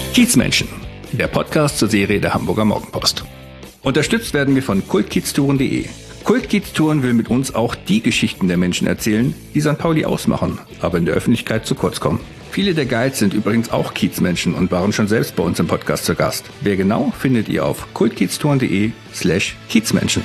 Kiezmenschen, der Podcast zur Serie der Hamburger Morgenpost. Unterstützt werden wir von kultkieztouren.de. Kultkieztouren will mit uns auch die Geschichten der Menschen erzählen, die St. Pauli ausmachen, aber in der Öffentlichkeit zu kurz kommen. Viele der Guides sind übrigens auch Kiezmenschen und waren schon selbst bei uns im Podcast zu Gast. Wer genau, findet ihr auf kultkieztouren.de/Kiezmenschen.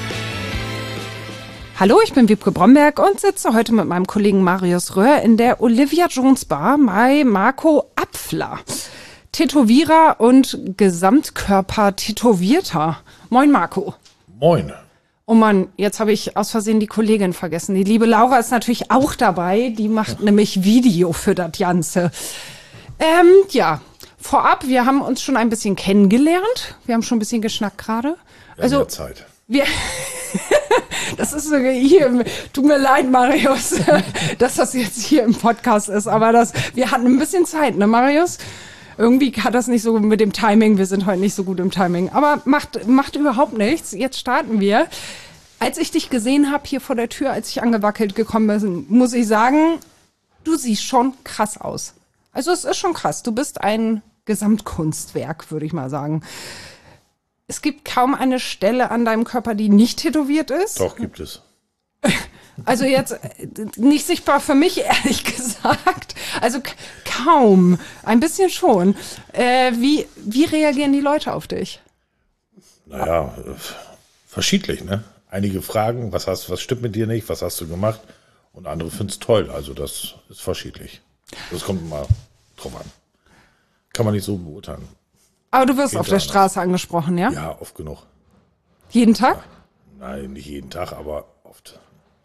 Hallo, ich bin Wiebke Bromberg und sitze heute mit meinem Kollegen Marius Röhr in der Olivia Jones Bar bei Marco Apfler. Tätowierer und Gesamtkörper-Tätowierter. Moin Marco. Moin. Oh Mann, jetzt habe ich aus Versehen die Kollegin vergessen. Die liebe Laura ist natürlich auch dabei. Die macht nämlich Video für das Ganze. Ja, vorab, wir haben uns schon ein bisschen kennengelernt. Wir haben schon ein bisschen geschnackt gerade. Also Zeit. Das ist so hier, tut mir leid, Marius, dass das jetzt hier im Podcast ist, aber wir hatten ein bisschen Zeit, ne, Marius? Irgendwie hat das nicht so mit dem Timing, wir sind heute nicht so gut im Timing, aber macht überhaupt nichts, jetzt starten wir. Als ich dich gesehen habe hier vor der Tür, als ich angewackelt gekommen bin, muss ich sagen, du siehst schon krass aus. Also es ist schon krass, du bist ein Gesamtkunstwerk, würde ich mal sagen. Es gibt kaum eine Stelle an deinem Körper, die nicht tätowiert ist. Doch, gibt es. Also jetzt nicht sichtbar für mich, ehrlich gesagt. Also kaum. Ein bisschen schon. Wie reagieren die Leute auf dich? Naja, verschiedentlich, ne? Einige fragen, was stimmt mit dir nicht, was hast du gemacht? Und andere finden es toll. Also das ist verschiedlich. Das kommt mal drauf an. Kann man nicht so beurteilen. Aber du wirst auf der Straße angesprochen, ja? Ja, oft genug. Jeden Tag? Ja. Nein, nicht jeden Tag, aber oft.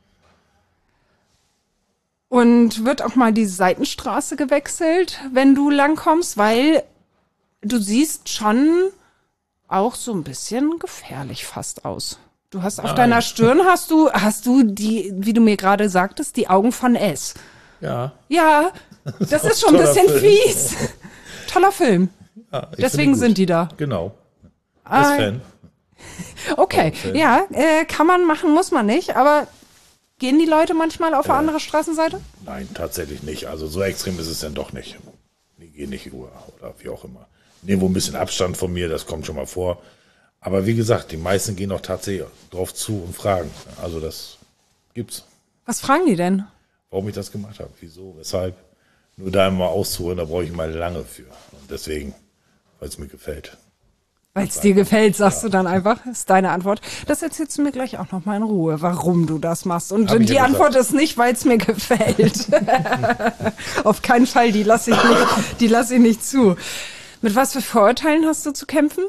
Und wird auch mal die Seitenstraße gewechselt, wenn du langkommst? Weil du siehst schon auch so ein bisschen gefährlich fast aus. Du hast auf deiner Stirn hast du die, wie du mir gerade sagtest, die Augen von S. Ja. Ja, das ist schon ein bisschen fies. Toller Film. Ja, deswegen sind die da. Genau. Als Fan. Okay, ja, kann man machen, muss man nicht, aber gehen die Leute manchmal auf eine andere Straßenseite? Nein, tatsächlich nicht. Also so extrem ist es dann doch nicht. Die gehen nicht oder wie auch immer. Nehmen wohl ein bisschen Abstand von mir, das kommt schon mal vor. Aber wie gesagt, die meisten gehen auch tatsächlich drauf zu und fragen. Also das gibt's. Was fragen die denn? Warum ich das gemacht habe, wieso, weshalb. Nur da mal auszuholen, da brauche ich mal lange für. Und deswegen, weil es mir gefällt. Weil es dir gefällt, sagst du dann einfach, ist deine Antwort. Das erzählst du mir gleich auch noch mal in Ruhe, warum du das machst. Und die Antwort ist nicht, weil es mir gefällt. Auf keinen Fall, die lasse ich nicht zu. Mit was für Vorurteilen hast du zu kämpfen?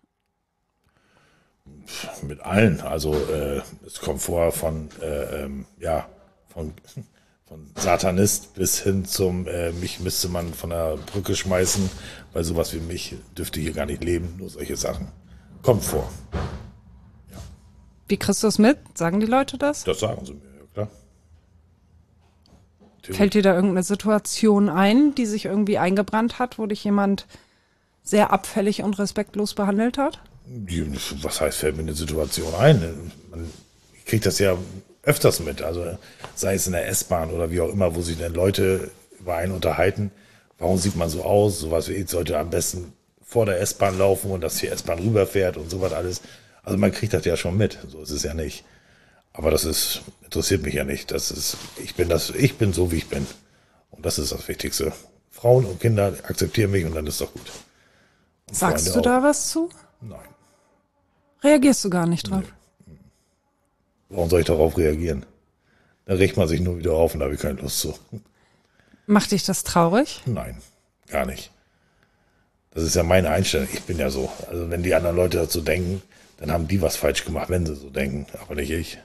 Mit allen. Also es kommt vor von Satanist bis hin zum mich müsste man von der Brücke schmeißen, weil sowas wie mich dürfte hier gar nicht leben. Nur solche Sachen. Kommt vor. Ja. Wie kriegst du es mit? Sagen die Leute das? Das sagen sie mir, ja klar. Fällt dir da irgendeine Situation ein, die sich irgendwie eingebrannt hat, wo dich jemand sehr abfällig und respektlos behandelt hat? Was heißt, fällt mir eine Situation ein? Ich kriege das ja öfters mit, also sei es in der S-Bahn oder wie auch immer, wo sich dann Leute über einen unterhalten. Warum sieht man so aus? Sowas wie ich sollte am besten vor der S-Bahn laufen und dass die S-Bahn rüberfährt und sowas alles. Also man kriegt das ja schon mit, so ist es ja nicht. Aber interessiert mich ja nicht. Ich bin so, wie ich bin. Und das ist das Wichtigste. Frauen und Kinder akzeptieren mich und dann ist doch gut. Und sagst du da was zu? Nein. Reagierst du gar nicht drauf? Nee. Warum soll ich darauf reagieren? Dann regt man sich nur wieder auf und da habe ich keine Lust zu. Macht dich das traurig? Nein, gar nicht. Das ist ja meine Einstellung. Ich bin ja so. Also wenn die anderen Leute dazu denken, dann haben die was falsch gemacht, wenn sie so denken. Aber nicht ich.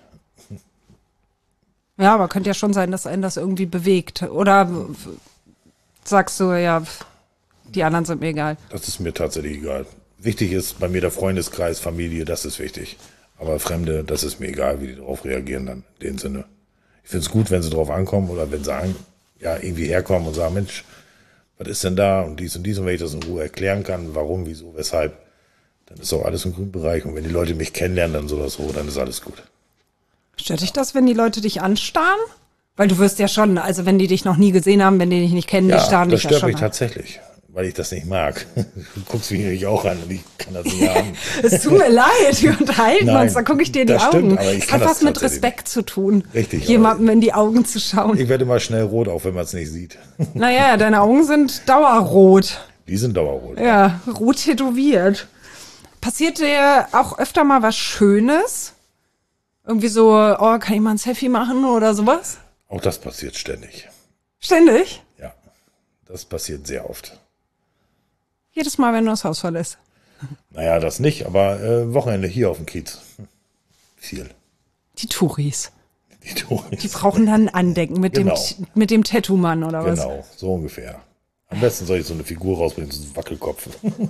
Ja, aber könnte ja schon sein, dass einen das irgendwie bewegt. Oder sagst du, ja, die anderen sind mir egal? Das ist mir tatsächlich egal. Wichtig ist bei mir der Freundeskreis, Familie, das ist wichtig. Aber Fremde, das ist mir egal, wie die darauf reagieren dann, in dem Sinne. Ich finde es gut, wenn sie drauf ankommen oder wenn sie irgendwie herkommen und sagen, Mensch, was ist denn da und dies und wenn ich das in Ruhe erklären kann, warum, wieso, weshalb, dann ist auch alles im grünen Bereich. Und wenn die Leute mich kennenlernen, dann so oder so, dann ist alles gut. Stört dich das, wenn die Leute dich anstarren? Weil du wirst ja schon, also wenn die dich noch nie gesehen haben, wenn die dich nicht kennen, die starren dich ja schon. Das stört mich tatsächlich. weil ich das nicht mag. Du guckst mich nämlich auch an und ich kann das nicht haben. Es tut mir leid, wir unterhalten uns, da gucke ich dir in die das Augen. stimmt, aber ich Es kann hat das was mit tatsächlich Respekt zu tun, Richtig, jemandem in die Augen zu schauen. Ich werde immer schnell rot, auch wenn man es nicht sieht. Naja, deine Augen sind dauerrot. Die sind dauerrot. Ja, rot tätowiert. Passiert dir auch öfter mal was Schönes? Irgendwie so, oh, kann ich mal ein Selfie machen oder sowas? Auch das passiert ständig. Ständig? Ja, das passiert sehr oft. Jedes Mal, wenn du das Haus verlässt. Naja, das nicht, aber Wochenende hier auf dem Kiez. Viel. Die Touris. Die Touris. Die brauchen dann ein Andenken mit Genau. mit dem Tattoo-Mann oder was? Genau, so ungefähr. Am besten soll ich so eine Figur rausbringen, so einen Wackelkopf.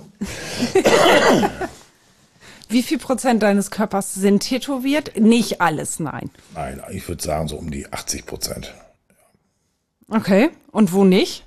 Wie viel % deines Körpers sind tätowiert? Nicht alles, nein. Nein, ich würde sagen so um die 80%. Okay, und wo nicht?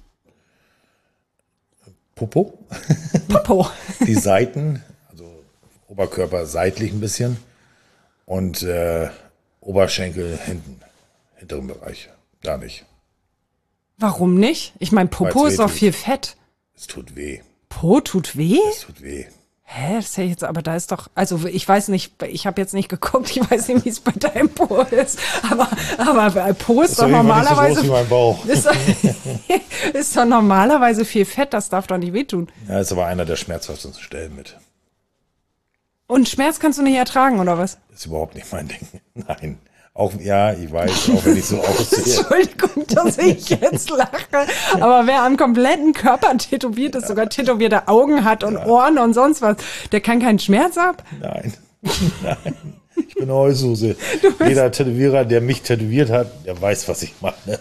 Popo, Popo. die Seiten, also Oberkörper seitlich ein bisschen und Oberschenkel hinten, hinteren Bereich, da nicht. Warum nicht? Ich meine, Popo Weil's ist doch weh tut. viel Fett. Es tut weh, Po tut weh? es tut weh. Hä, das ist ja jetzt, aber da ist doch, also ich weiß nicht, ich habe jetzt nicht geguckt, ich weiß nicht, wie es bei deinem Po ist, aber bei Po ist doch normalerweise, Nicht so groß wie mein Bauch. ist doch normalerweise viel Fett, das darf doch nicht wehtun. Ja, ist aber einer der schmerzhaftesten Stellen mit. Und Schmerz kannst du nicht ertragen, oder was? Ist überhaupt nicht mein Ding. Nein. Auch, ja, ich weiß, auch wenn ich so aussehe. Entschuldigung, dass ich jetzt lache. Aber wer am kompletten Körper tätowiert ist, sogar tätowierte Augen hat und Ohren und sonst was, der kann keinen Schmerz ab? Nein. Nein. Ich bin eine Heulsuse. Jeder Tätowierer, der mich tätowiert hat, der weiß, was ich mache.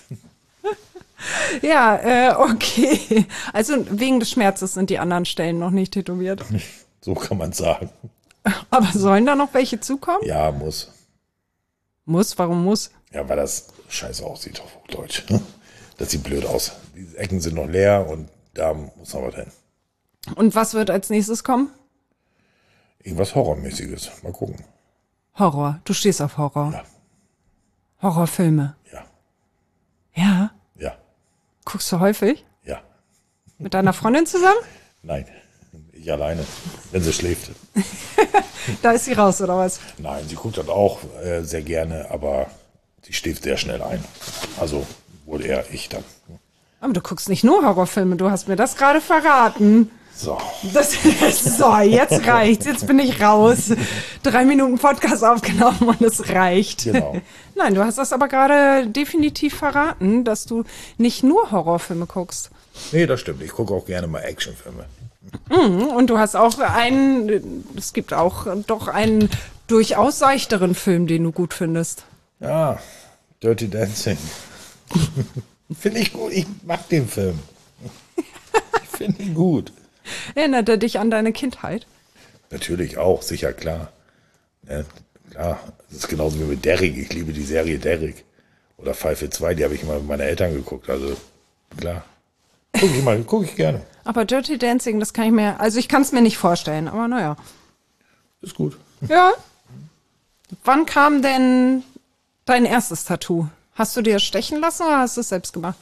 Ja, okay. Also wegen des Schmerzes sind die anderen Stellen noch nicht tätowiert. So kann man sagen. Aber sollen da noch welche zukommen? Ja, muss. Muss? Warum muss? Ja, weil das scheiße aussieht auf Hochdeutsch. Das sieht blöd aus. Die Ecken sind noch leer und da muss noch was hin. Und was wird als nächstes kommen? Irgendwas Horrormäßiges. Mal gucken. Horror. Du stehst auf Horror. Ja. Horrorfilme. Ja. Ja. Ja. Guckst du häufig? Ja. Mit deiner Freundin zusammen? Nein. Ich alleine. Wenn sie schläft. Da ist sie raus, oder was? Nein, sie guckt das auch sehr gerne, aber sie schläft sehr schnell ein. Also wohl eher ich dann. Aber du guckst nicht nur Horrorfilme, du hast mir das gerade verraten. So. So, jetzt reicht's. Jetzt bin ich raus. 3 Minuten Podcast aufgenommen und es reicht. Genau. Nein, du hast das aber gerade definitiv verraten, dass du nicht nur Horrorfilme guckst. Nee, das stimmt. Ich gucke auch gerne mal Actionfilme. Und du hast auch es gibt auch doch einen durchaus seichteren Film, den du gut findest. Ja, Dirty Dancing. Finde ich gut. Ich mag den Film. Ich finde ihn gut. Erinnert er dich an deine Kindheit? Natürlich auch, sicher, klar. Ja, klar, das ist genauso wie mit Derrick. Ich liebe die Serie Derrick. Oder Pfeife 2, die habe ich immer mit meinen Eltern geguckt. Also, klar. Guck ich gerne. Aber Dirty Dancing, das kann ich mir, also ich kann es mir nicht vorstellen, aber naja. Ist gut. Ja. Wann kam denn dein erstes Tattoo? Hast du dir stechen lassen oder hast du es selbst gemacht?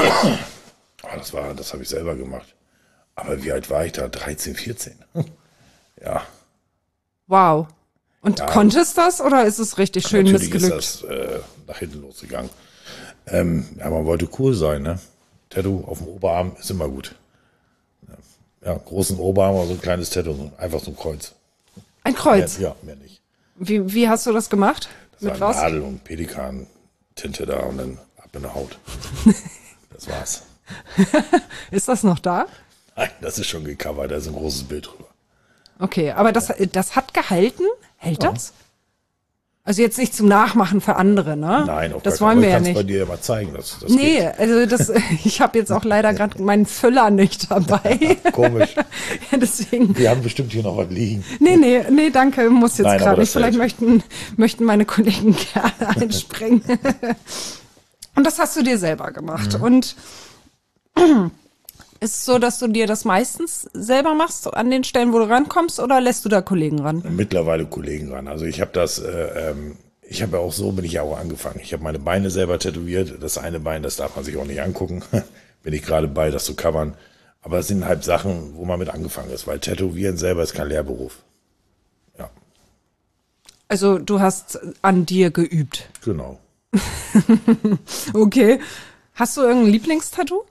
Das habe ich selber gemacht. Aber wie alt war ich da? 13, 14. Ja. Wow. Und konntest das oder ist es richtig schön Natürlich missglückt? ist das nach hinten losgegangen. Ja, man wollte cool sein, ne? Tattoo auf dem Oberarm ist immer gut. Ja, großen Oberarm oder so ein kleines Tattoo, einfach so ein Kreuz. Ein Kreuz? Ja, mehr nicht. Wie hast du das gemacht? Das Mit war was? Nadel und Pelikan, Tinte da und dann ab in der Haut. Das war's. Ist das noch da? Nein, das ist schon gecovert, da ist ein großes Bild drüber. Okay, aber das hat gehalten? Hält das? Also jetzt nicht zum Nachmachen für andere, ne? Nein, auf das gar keinen wollen wir ja Fall. Ich kann es bei nicht. dir ja mal zeigen. Das Nee, geht. also ich habe jetzt auch leider gerade meinen Füller nicht dabei. Komisch. Ja, deswegen. Wir haben bestimmt hier noch was liegen. Nee, danke, muss jetzt Nein, aber gerade nicht. das Vielleicht hält. möchten meine Kollegen gerne einspringen. Und das hast du dir selber gemacht. Und ist es so, dass du dir das meistens selber machst an den Stellen, wo du rankommst, oder lässt du da Kollegen ran? Mittlerweile Kollegen ran. Also ich habe das, ich habe ja auch so, bin ich ja auch angefangen. Ich habe meine Beine selber tätowiert. Das eine Bein, das darf man sich auch nicht angucken. Bin ich gerade bei, das zu covern, Aber es sind halt Sachen, wo man mit angefangen ist, weil Tätowieren selber ist kein Lehrberuf. Ja, Also du hast an dir geübt. genau. Okay. Hast du irgendein Lieblingstattoo?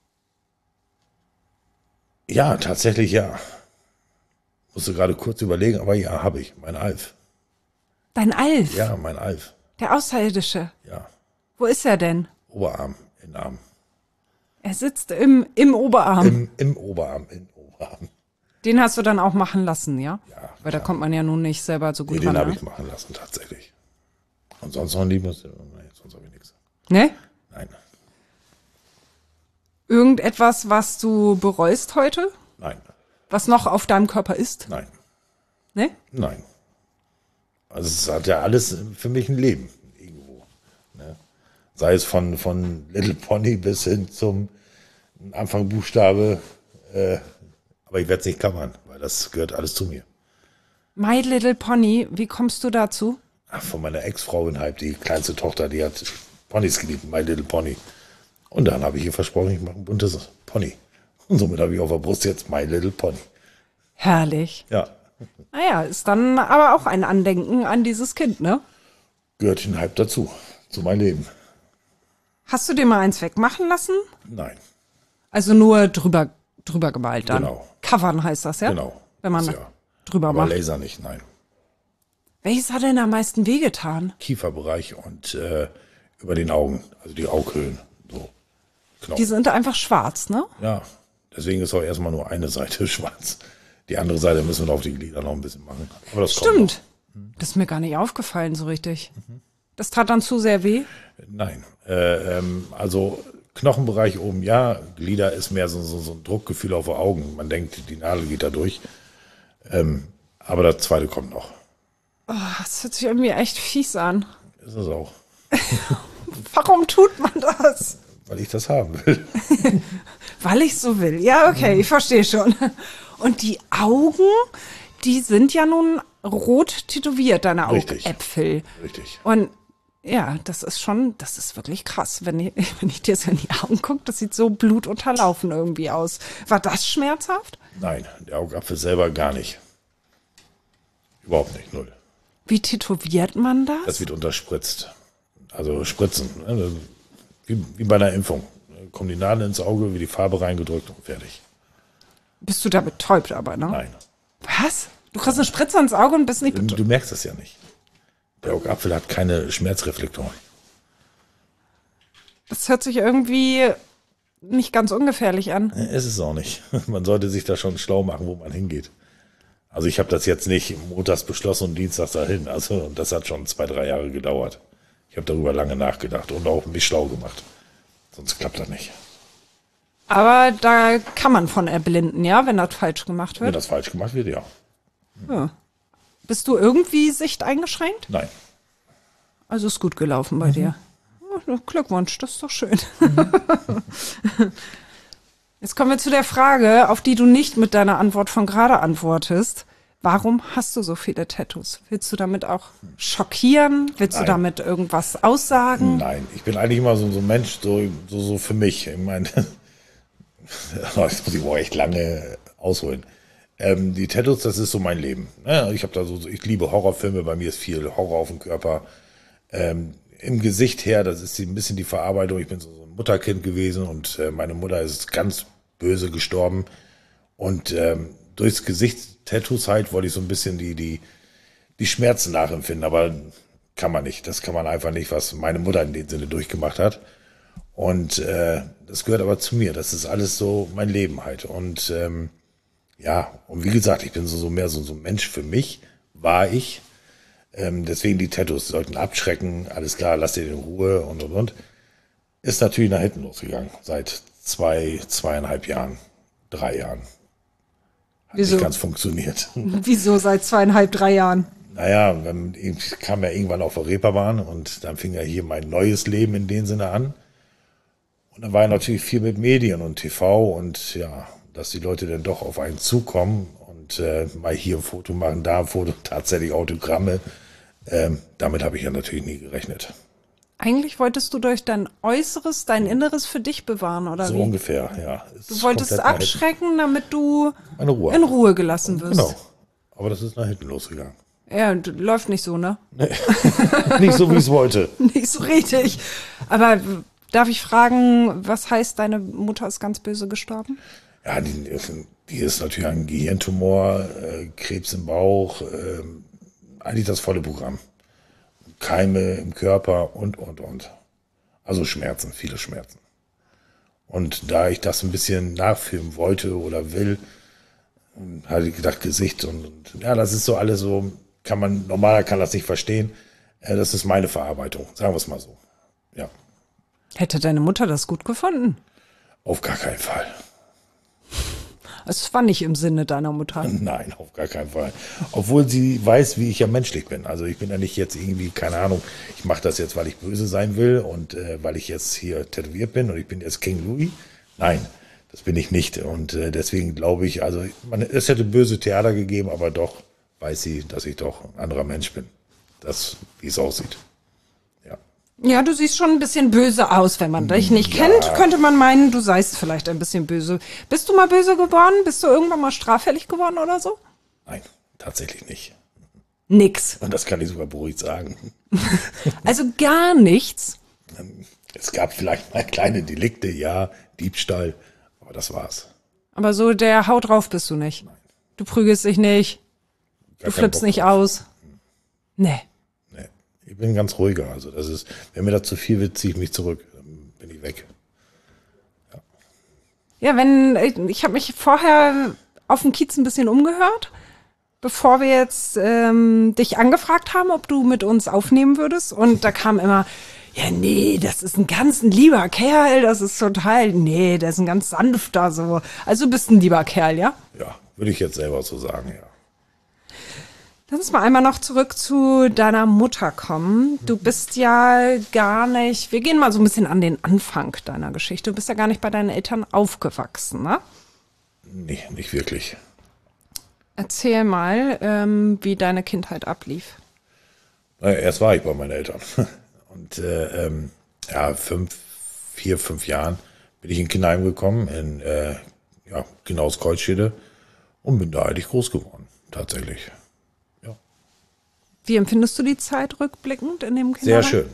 Ja, tatsächlich ja. Musste gerade kurz überlegen, aber ja, habe ich. Mein Alf. Dein Alf, Ja, mein Alf. der Außerirdische. Ja, Wo ist er denn? Oberarm, Innenarm. Er sitzt im Oberarm. Im Oberarm, Den hast du dann auch machen lassen, ja? Ja, Weil da kommt man ja nun nicht selber so gut Den ran. habe Ne? ich machen lassen, tatsächlich. Und sonst noch ein Liebes? Nee, sonst habe ich nichts. Ne? Nein, Irgendetwas, was du bereust heute? nein, Was noch auf deinem Körper ist? nein, Ne? nein. Also es hat ja alles für mich ein Leben irgendwo. Ne? Sei es von Little Pony bis hin zum Anfangbuchstabe. Aber ich werde es nicht covern, weil das gehört alles zu mir. My Little Pony, wie kommst du dazu? Ach, von meiner Ex-Frau in Halb, die kleinste Tochter, die hat Ponys geliebt, My Little Pony. Und dann habe ich ihr versprochen, ich mache ein buntes Pony. Und somit habe ich auf der Brust jetzt My Little Pony. Herrlich. Ja, Naja, ist dann aber auch ein Andenken an dieses Kind, ne? gehört in Halb dazu, zu meinem Leben. Hast du dir mal eins wegmachen lassen? Nein, Also nur drüber gemalt dann. Genau. Covern heißt das, ja? genau. Wenn man Das ja. drüber Aber macht. Laser nicht, nein. Welches hat denn am meisten wehgetan? Kieferbereich und über den Augen, also die Aughöhlen. So. Knochen. Die sind einfach schwarz, ne? Ja, deswegen ist auch erstmal nur eine Seite schwarz. Die andere Seite müssen wir auf die Glieder noch ein bisschen machen. Aber das kommt Stimmt. Das ist mir gar nicht aufgefallen so richtig. Das tat dann zu sehr weh. noch. Nein, also Knochenbereich oben ja, Glieder ist mehr so ein Druckgefühl auf die Augen. Man denkt, die Nadel geht da durch. Aber das zweite kommt noch. Oh, das hört sich irgendwie echt fies an. Ist es auch, Warum tut man das? weil ich das haben will. Weil ich so will. Ja, okay, ich verstehe schon. Und die Augen, die sind ja nun rot tätowiert, deine Richtig. Augäpfel. Richtig. Und ja, das ist wirklich krass. Wenn ich dir so in die Augen gucke, das sieht so blutunterlaufen irgendwie aus. War das schmerzhaft? Nein, der Augapfel selber gar nicht. Überhaupt nicht, null. Wie tätowiert man das? Das wird unterspritzt. Also spritzen. Ne? Wie bei einer Impfung. Kommt die Nadel ins Auge, wird die Farbe reingedrückt und fertig. Bist du da betäubt aber, ne? Nein. Was? Du kriegst eine Spritze ins Auge und bist nicht betäubt? Du merkst es ja nicht. Der Augapfel hat keine Schmerzreflektoren. Das hört sich irgendwie nicht ganz ungefährlich an. Es ist auch nicht. Man sollte sich da schon schlau machen, wo man hingeht. Also ich habe das jetzt nicht montags beschlossen und dienstags dahin. Also das hat schon 2-3 Jahre gedauert. Ich habe darüber lange nachgedacht und auch mich schlau gemacht. Sonst klappt das nicht. Aber da kann man von erblinden, ja, wenn das falsch gemacht Wenn wird. das falsch gemacht wird, ja. Ja. Bist du irgendwie sichteingeschränkt? Nein. Also ist gut gelaufen bei dir. Ja, Glückwunsch, das ist doch schön. Jetzt kommen wir zu der Frage, auf die du nicht mit deiner Antwort von gerade antwortest. Warum hast du so viele Tattoos? Willst du damit auch schockieren? Willst du Nein. damit irgendwas aussagen? Nein, ich bin eigentlich immer so ein Mensch, so für mich. Ich meine, jetzt muss ich wohl echt lange ausholen. Die Tattoos, das ist so mein Leben. Ja, ich liebe Horrorfilme, bei mir ist viel Horror auf dem Körper. Im Gesicht her, das ist ein bisschen die Verarbeitung. Ich bin so ein Mutterkind gewesen und meine Mutter ist ganz böse gestorben. Und durchs Gesicht Tattoos halt wollte ich so ein bisschen die Schmerzen nachempfinden, aber kann man nicht. Das kann man einfach nicht, was meine Mutter in dem Sinne durchgemacht hat. Und das gehört aber zu mir. Das ist alles so mein Leben halt. Und ja, und wie gesagt, ich bin mehr so ein Mensch für mich, war ich. Deswegen die Tattoos sollten abschrecken. Alles klar, lass dir in Ruhe und. Ist natürlich nach hinten losgegangen. Seit 2,5 Jahren, 3 Jahren. Hat Wieso? nicht ganz funktioniert. Wieso seit 2,5, 3 Jahren? Naja, ich kam ja irgendwann auf der Reeperbahn und dann fing ja hier mein neues Leben in dem Sinne an. Und dann war ja natürlich viel mit Medien und TV und ja, dass die Leute dann doch auf einen zukommen und mal hier ein Foto machen, da ein Foto, tatsächlich Autogramme. Damit habe ich ja natürlich nie gerechnet. Eigentlich wolltest du durch dein Äußeres, dein Inneres für dich bewahren, oder So wie? ungefähr, ja. Du wolltest abschrecken, damit du Meine Ruhe. in Ruhe gelassen wirst. Genau. Aber das ist nach hinten losgegangen. Ja, läuft nicht so, ne? Nicht so, wie ich es wollte. Nicht so richtig. Aber darf ich fragen, was heißt, deine Mutter ist ganz böse gestorben? Ja, die ist natürlich ein Gehirntumor, Krebs im Bauch, eigentlich das volle Programm. Keime im Körper und. Also Schmerzen, viele Schmerzen. Und da ich das ein bisschen nachfühlen wollte oder will, hatte ich gedacht, Gesicht und ja, das ist so alles so, normaler kann das nicht verstehen. Das ist meine Verarbeitung, sagen wir es mal so. Ja. Hätte deine Mutter das gut gefunden? Auf gar keinen Fall. Es war nicht im Sinne deiner Mutter. Nein, auf gar keinen Fall. Obwohl sie weiß, wie ich ja menschlich bin. Also ich bin ja nicht jetzt irgendwie, keine Ahnung, ich mache das jetzt, weil ich böse sein will und weil ich jetzt hier tätowiert bin und ich bin jetzt King Louis. Nein, das bin ich nicht. Und deswegen glaube ich, also es hätte böse Theater gegeben, aber doch weiß sie, dass ich doch ein anderer Mensch bin. Das, wie es aussieht. Ja. Ja, du siehst schon ein bisschen böse aus. Wenn man dich nicht kennt, könnte man meinen, du seist vielleicht ein bisschen böse. Bist du mal böse geworden? Bist du irgendwann mal straffällig geworden oder so? Nein, tatsächlich nicht. Nix. Und das kann ich sogar beruhigt sagen. Also gar nichts. Es gab vielleicht mal kleine Delikte, ja, Diebstahl, aber das war's. Aber so der Haut drauf bist du nicht. Nein. Du prügelst dich nicht. Gar Du keinen flippst Bock nicht drauf. aus. Nee. Nee, ich bin ganz ruhiger. Also das ist, wenn mir das zu viel wird, ziehe ich mich zurück. Dann bin ich weg. Ja, ich habe mich vorher auf dem Kiez ein bisschen umgehört, bevor wir jetzt dich angefragt haben, ob du mit uns aufnehmen würdest. Und da kam immer, ja, nee, das ist ein lieber Kerl, das ist total, nee, der ist ein ganz sanfter so. Also du bist ein lieber Kerl, ja? Ja, würde ich jetzt selber so sagen, ja. Lass uns mal einmal noch zurück zu deiner Mutter kommen. Du bist ja gar nicht, wir gehen mal so ein bisschen an den Anfang deiner Geschichte. Du bist ja gar nicht bei deinen Eltern aufgewachsen, ne? Nee, nicht wirklich. Erzähl mal, wie deine Kindheit ablief. Naja, erst war ich bei meinen Eltern. Und ja, 4, 5 Jahren bin ich in Kinderheim gekommen, in genau aus Kreuzstede und bin da eigentlich groß geworden, tatsächlich. Ja. Wie empfindest du die Zeit rückblickend in dem Kinderheim? Sehr schön.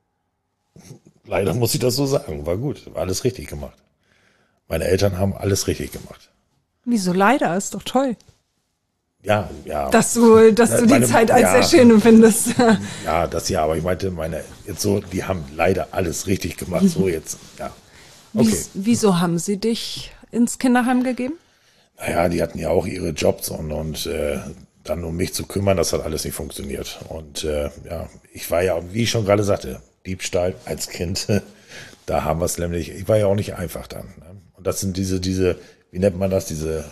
Leider muss ich das so sagen. War gut, war alles richtig gemacht. Meine Eltern haben alles richtig gemacht. Wieso leider? Ist doch toll. Ja. Dass du die Zeit als sehr schön empfindest. Ja, das ja, aber ich meinte, die haben leider alles richtig gemacht. So jetzt, ja. Okay. Wieso haben sie dich ins Kinderheim gegeben? Naja, die hatten ja auch ihre Jobs und dann um mich zu kümmern, das hat alles nicht funktioniert. Und ja, ich war ja, wie ich schon gerade sagte, Diebstahl als Kind, da haben wir es nämlich, ich war ja auch nicht einfach dann. Ne? Und das sind diese, wie nennt man das, diese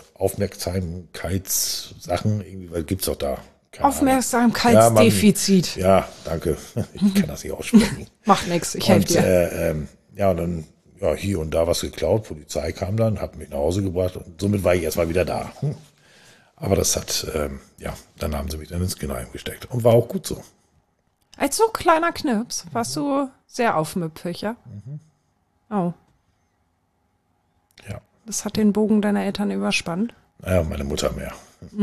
Aufmerksamkeitssachen, irgendwie, gibt's doch da. Keine Aufmerksamkeitsdefizit. Ja, danke. Ich kann das nicht aussprechen. Macht nix, ich helfe dir. Ja, und dann hier und da was geklaut. Polizei kam dann, hat mich nach Hause gebracht und somit war ich erstmal wieder da. Aber das hat, dann haben sie mich dann ins Kinderheim gesteckt und war auch gut so. Als so kleiner Knirps warst du sehr aufmüpfig, ja? Oh. Ja. Das hat den Bogen deiner Eltern überspannt. Naja, meine Mutter mehr.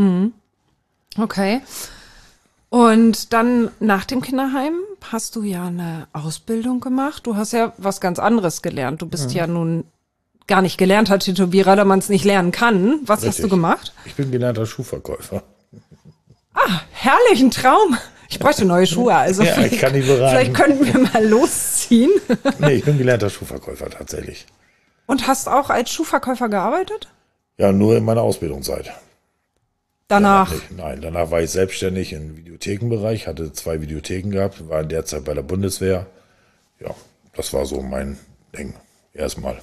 Okay. Und dann nach dem Kinderheim hast du ja eine Ausbildung gemacht. Du hast ja was ganz anderes gelernt. Du bist ja nun gar nicht gelernter Tätowierer, da man es nicht lernen kann. Was hast du gemacht? Ich bin gelernter Schuhverkäufer. Ah, herrlich, ein Traum. Ich bräuchte neue Schuhe. Also Ja, ich kann die beraten. vielleicht könnten wir mal losziehen. Nee, ich bin gelernter Schuhverkäufer tatsächlich. Und hast auch als Schuhverkäufer gearbeitet? Ja, nur in meiner Ausbildungszeit. Danach. Nicht. Nein, danach war ich selbstständig im Videothekenbereich, hatte 2 Videotheken gehabt, war in der Zeit bei der Bundeswehr. Ja, das war so mein Ding. Erstmal.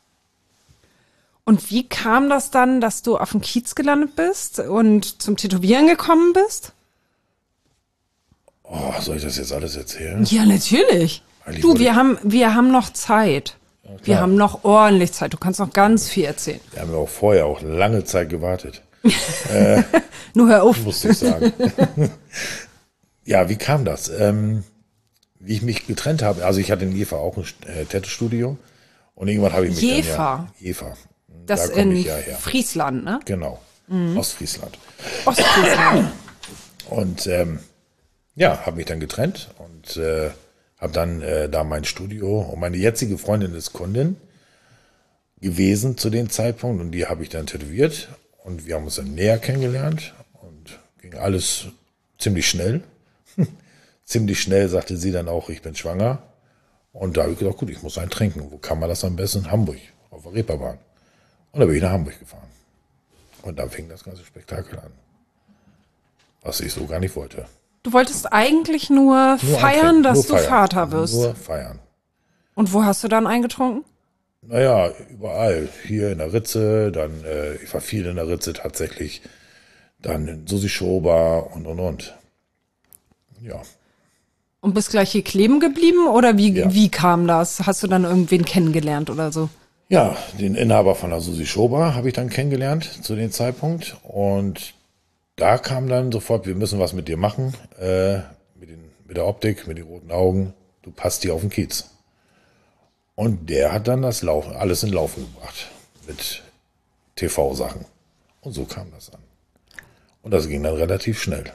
Und wie kam das dann, dass du auf dem Kiez gelandet bist und zum Tätowieren gekommen bist? Oh, soll ich das jetzt alles erzählen? Ja, natürlich. Eigentlich Du, wollte wir haben noch Zeit. Wir haben noch ordentlich Zeit. Du kannst noch ganz viel erzählen. Wir haben ja auch vorher auch lange Zeit gewartet, Nur hör auf. musste ich sagen. Ja, wie kam das? wie ich mich getrennt habe. Also ich hatte in Jever auch ein Tattoo-Studio und irgendwann habe ich mich Jever? Jever. Das da komme in ich ja her. Friesland, ne? Genau, Ostfriesland. Ostfriesland. Und habe mich dann getrennt und habe dann da mein Studio und meine jetzige Freundin ist Kundin gewesen zu dem Zeitpunkt und die habe ich dann tätowiert und wir haben uns dann näher kennengelernt und ging alles ziemlich schnell. Ziemlich schnell sagte sie dann auch, ich bin schwanger. Und da habe ich gedacht, gut, ich muss einen trinken. Wo kann man das am besten? In Hamburg, auf der Reeperbahn. Und da bin ich nach Hamburg gefahren. Und dann fing das ganze Spektakel an. Was ich so gar nicht wollte. Du wolltest eigentlich nur feiern, dass du Vater wirst. Nur feiern. Und wo hast du dann eingetrunken? Naja, überall. Hier in der Ritze, dann, ich war viel in der Ritze tatsächlich. Dann in Susi Schober und. Ja. Und bist gleich hier kleben geblieben oder wie, Ja. wie kam das? Hast du dann irgendwen kennengelernt oder so? Ja, den Inhaber von der Susi Schober habe ich dann kennengelernt zu dem Zeitpunkt. Und da kam dann sofort, wir müssen was mit dir machen. Mit der Optik, mit den roten Augen. Du passt hier auf den Kiez. Und der hat dann das Laufen, alles in Laufen gebracht. Mit TV-Sachen. Und so kam das an. Und das ging dann relativ schnell.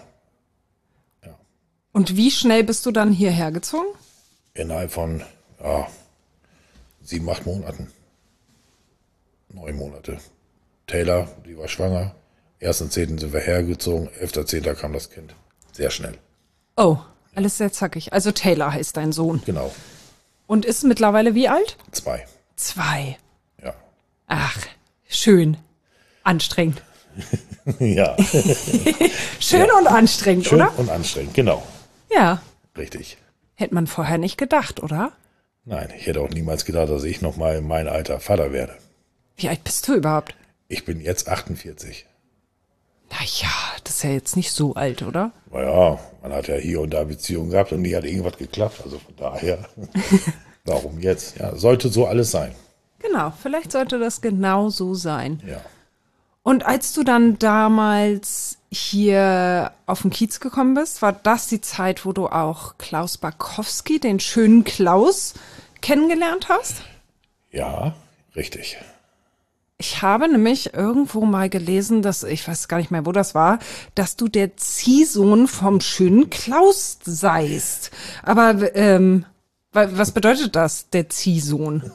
Und wie schnell bist du dann hierher gezogen? Innerhalb von 7, 8 Monaten. 9 Monate. Taylor, die war schwanger. 1.10. sind wir hergezogen. 11.10. kam das Kind. Sehr schnell. Oh, alles sehr zackig. Also Taylor heißt dein Sohn. Genau. Und ist mittlerweile wie alt? 2. 2. Ja. Ach, schön. Anstrengend. Ja. Schön Ja. und anstrengend, Schön oder? und anstrengend, genau. Ja. Richtig. Hätte man vorher nicht gedacht, oder? Nein, ich hätte auch niemals gedacht, dass ich nochmal in mein Alter Vater werde. Wie alt bist du überhaupt? Ich bin jetzt 48. Naja, das ist ja jetzt nicht so alt, oder? Naja, man hat ja hier und da Beziehungen gehabt und nie hat irgendwas geklappt. Also von daher, warum jetzt? Ja, sollte so alles sein. Genau, vielleicht sollte das genau so sein. Ja. Und als du dann damals hier auf den Kiez gekommen bist, war das die Zeit, wo du auch Klaus Barkowski, den schönen Klaus, kennengelernt hast? Ja, richtig. Ich habe nämlich irgendwo mal gelesen, dass, ich weiß gar nicht mehr, wo das war, dass du der Ziehsohn vom schönen Klaus seist. Aber was bedeutet das, der Ziehsohn?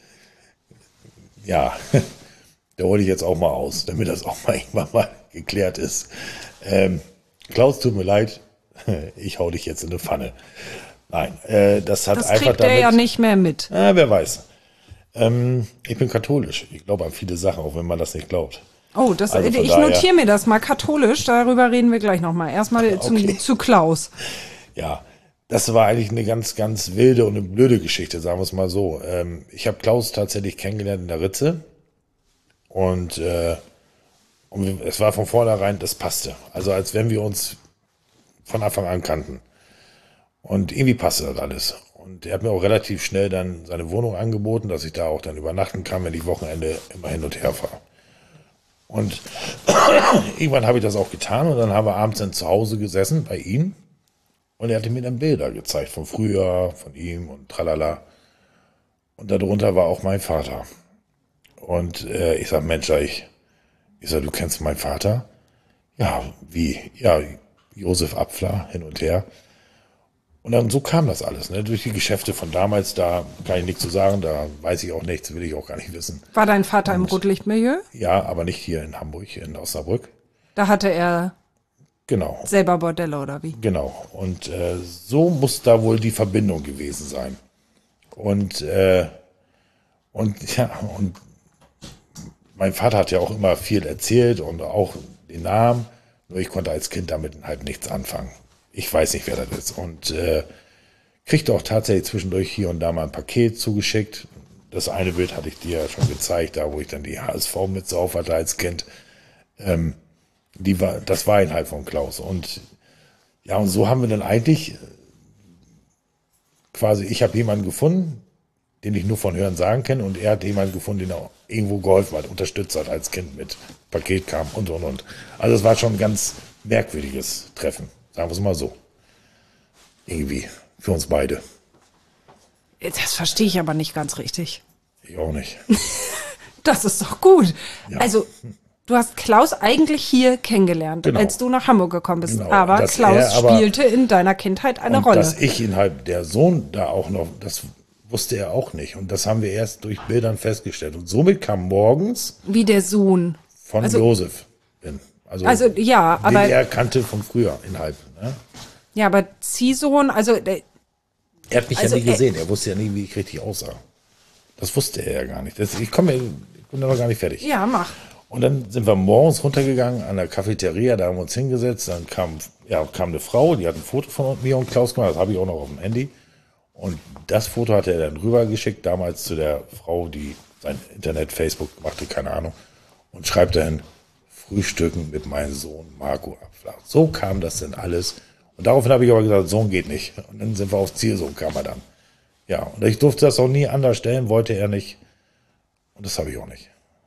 Ja, da hole ich jetzt auch mal aus, damit das auch mal irgendwann mal geklärt ist. Klaus, tut mir leid, ich hau dich jetzt in eine Pfanne. Nein, das hat Das einfach kriegt damit... er ja nicht mehr mit. Wer weiß. Ich bin katholisch. Ich glaube an viele Sachen, auch wenn man das nicht glaubt. Oh, Also von ich daher- notiere mir das mal katholisch, darüber reden wir gleich nochmal. Erstmal Okay. zu Klaus. Ja, das war eigentlich eine ganz, ganz wilde und eine blöde Geschichte, sagen wir es mal so. Ich habe Klaus tatsächlich kennengelernt in der Ritze und es war von vornherein, das passte. Also als wenn wir uns von Anfang an kannten. Und irgendwie passte das alles. Und er hat mir auch relativ schnell dann seine Wohnung angeboten, dass ich da auch dann übernachten kann, wenn ich Wochenende immer hin und her fahre. Und irgendwann habe ich das auch getan und dann haben wir abends dann zu Hause gesessen bei ihm und er hatte mir dann Bilder gezeigt von früher, von ihm und tralala. Und darunter war auch mein Vater. Und ich sag, Mensch, ich sag, du kennst meinen Vater? Ja, wie? Ja, Josef Apfler, hin und her. Und dann so kam das alles, ne? Durch die Geschäfte von damals, da kann ich nichts zu sagen, da weiß ich auch nichts, will ich auch gar nicht wissen. War dein Vater im Rotlichtmilieu? Ja, aber nicht hier in Hamburg, in Osnabrück. Da hatte er Genau, selber Bordelle oder wie? genau. Und so muss da wohl die Verbindung gewesen sein. Und mein Vater hat ja auch immer viel erzählt und auch den Namen, nur ich konnte als Kind damit halt nichts anfangen. Ich weiß nicht, wer das ist. Und kriegte auch tatsächlich zwischendurch hier und da mal ein Paket zugeschickt. Das eine Bild hatte ich dir ja schon gezeigt, da wo ich dann die HSV-Mütze auf hatte als Kind. Das war ein halt von Klaus. Und ja, und so haben wir dann eigentlich quasi, ich habe jemanden gefunden, den ich nur von Hören sagen kenne, und er hat jemanden gefunden, den er auch irgendwo geholfen hat, unterstützt hat als Kind mit Paket kam und. Also es war schon ein ganz merkwürdiges Treffen, sagen wir es mal so. Irgendwie Für uns beide. Das verstehe ich aber nicht ganz richtig. Ich auch nicht. Das ist doch gut. Ja. Also, du hast Klaus eigentlich hier kennengelernt, Genau. als du nach Hamburg gekommen bist. Genau. Aber Dass Klaus er aber- spielte in deiner Kindheit eine Und Rolle. dass ich ihn halt, der Sohn da auch noch, das wusste er auch nicht. Und das haben wir erst durch Bildern festgestellt. Und somit kam morgens Wie der Sohn. von Also- Josef hin. Also, ja, den aber, er kannte von früher in Halb. Ne? ja, aber Ziehsohn, also, Er hat mich Also, ja nie gesehen. Er wusste ja nie, wie ich richtig aussah. Das wusste er ja gar nicht. Ich bin noch gar nicht fertig. ja, mach. Und dann sind wir morgens runtergegangen an der Cafeteria, da haben wir uns hingesetzt. Dann kam eine Frau, die hat ein Foto von mir und Klaus gemacht. Das habe ich auch noch auf dem Handy. Und das Foto hatte er dann rübergeschickt, damals zu der Frau, die sein Internet, Facebook machte, keine Ahnung. Und schreibt dann, Frühstücken mit meinem Sohn Marco Abflach. So kam das denn alles. Und daraufhin habe ich aber gesagt, Sohn geht nicht. Und dann sind wir auf Zielsohn, kam er dann. Ja, und ich durfte das auch nie anders stellen, wollte er nicht. Und das habe ich auch nicht.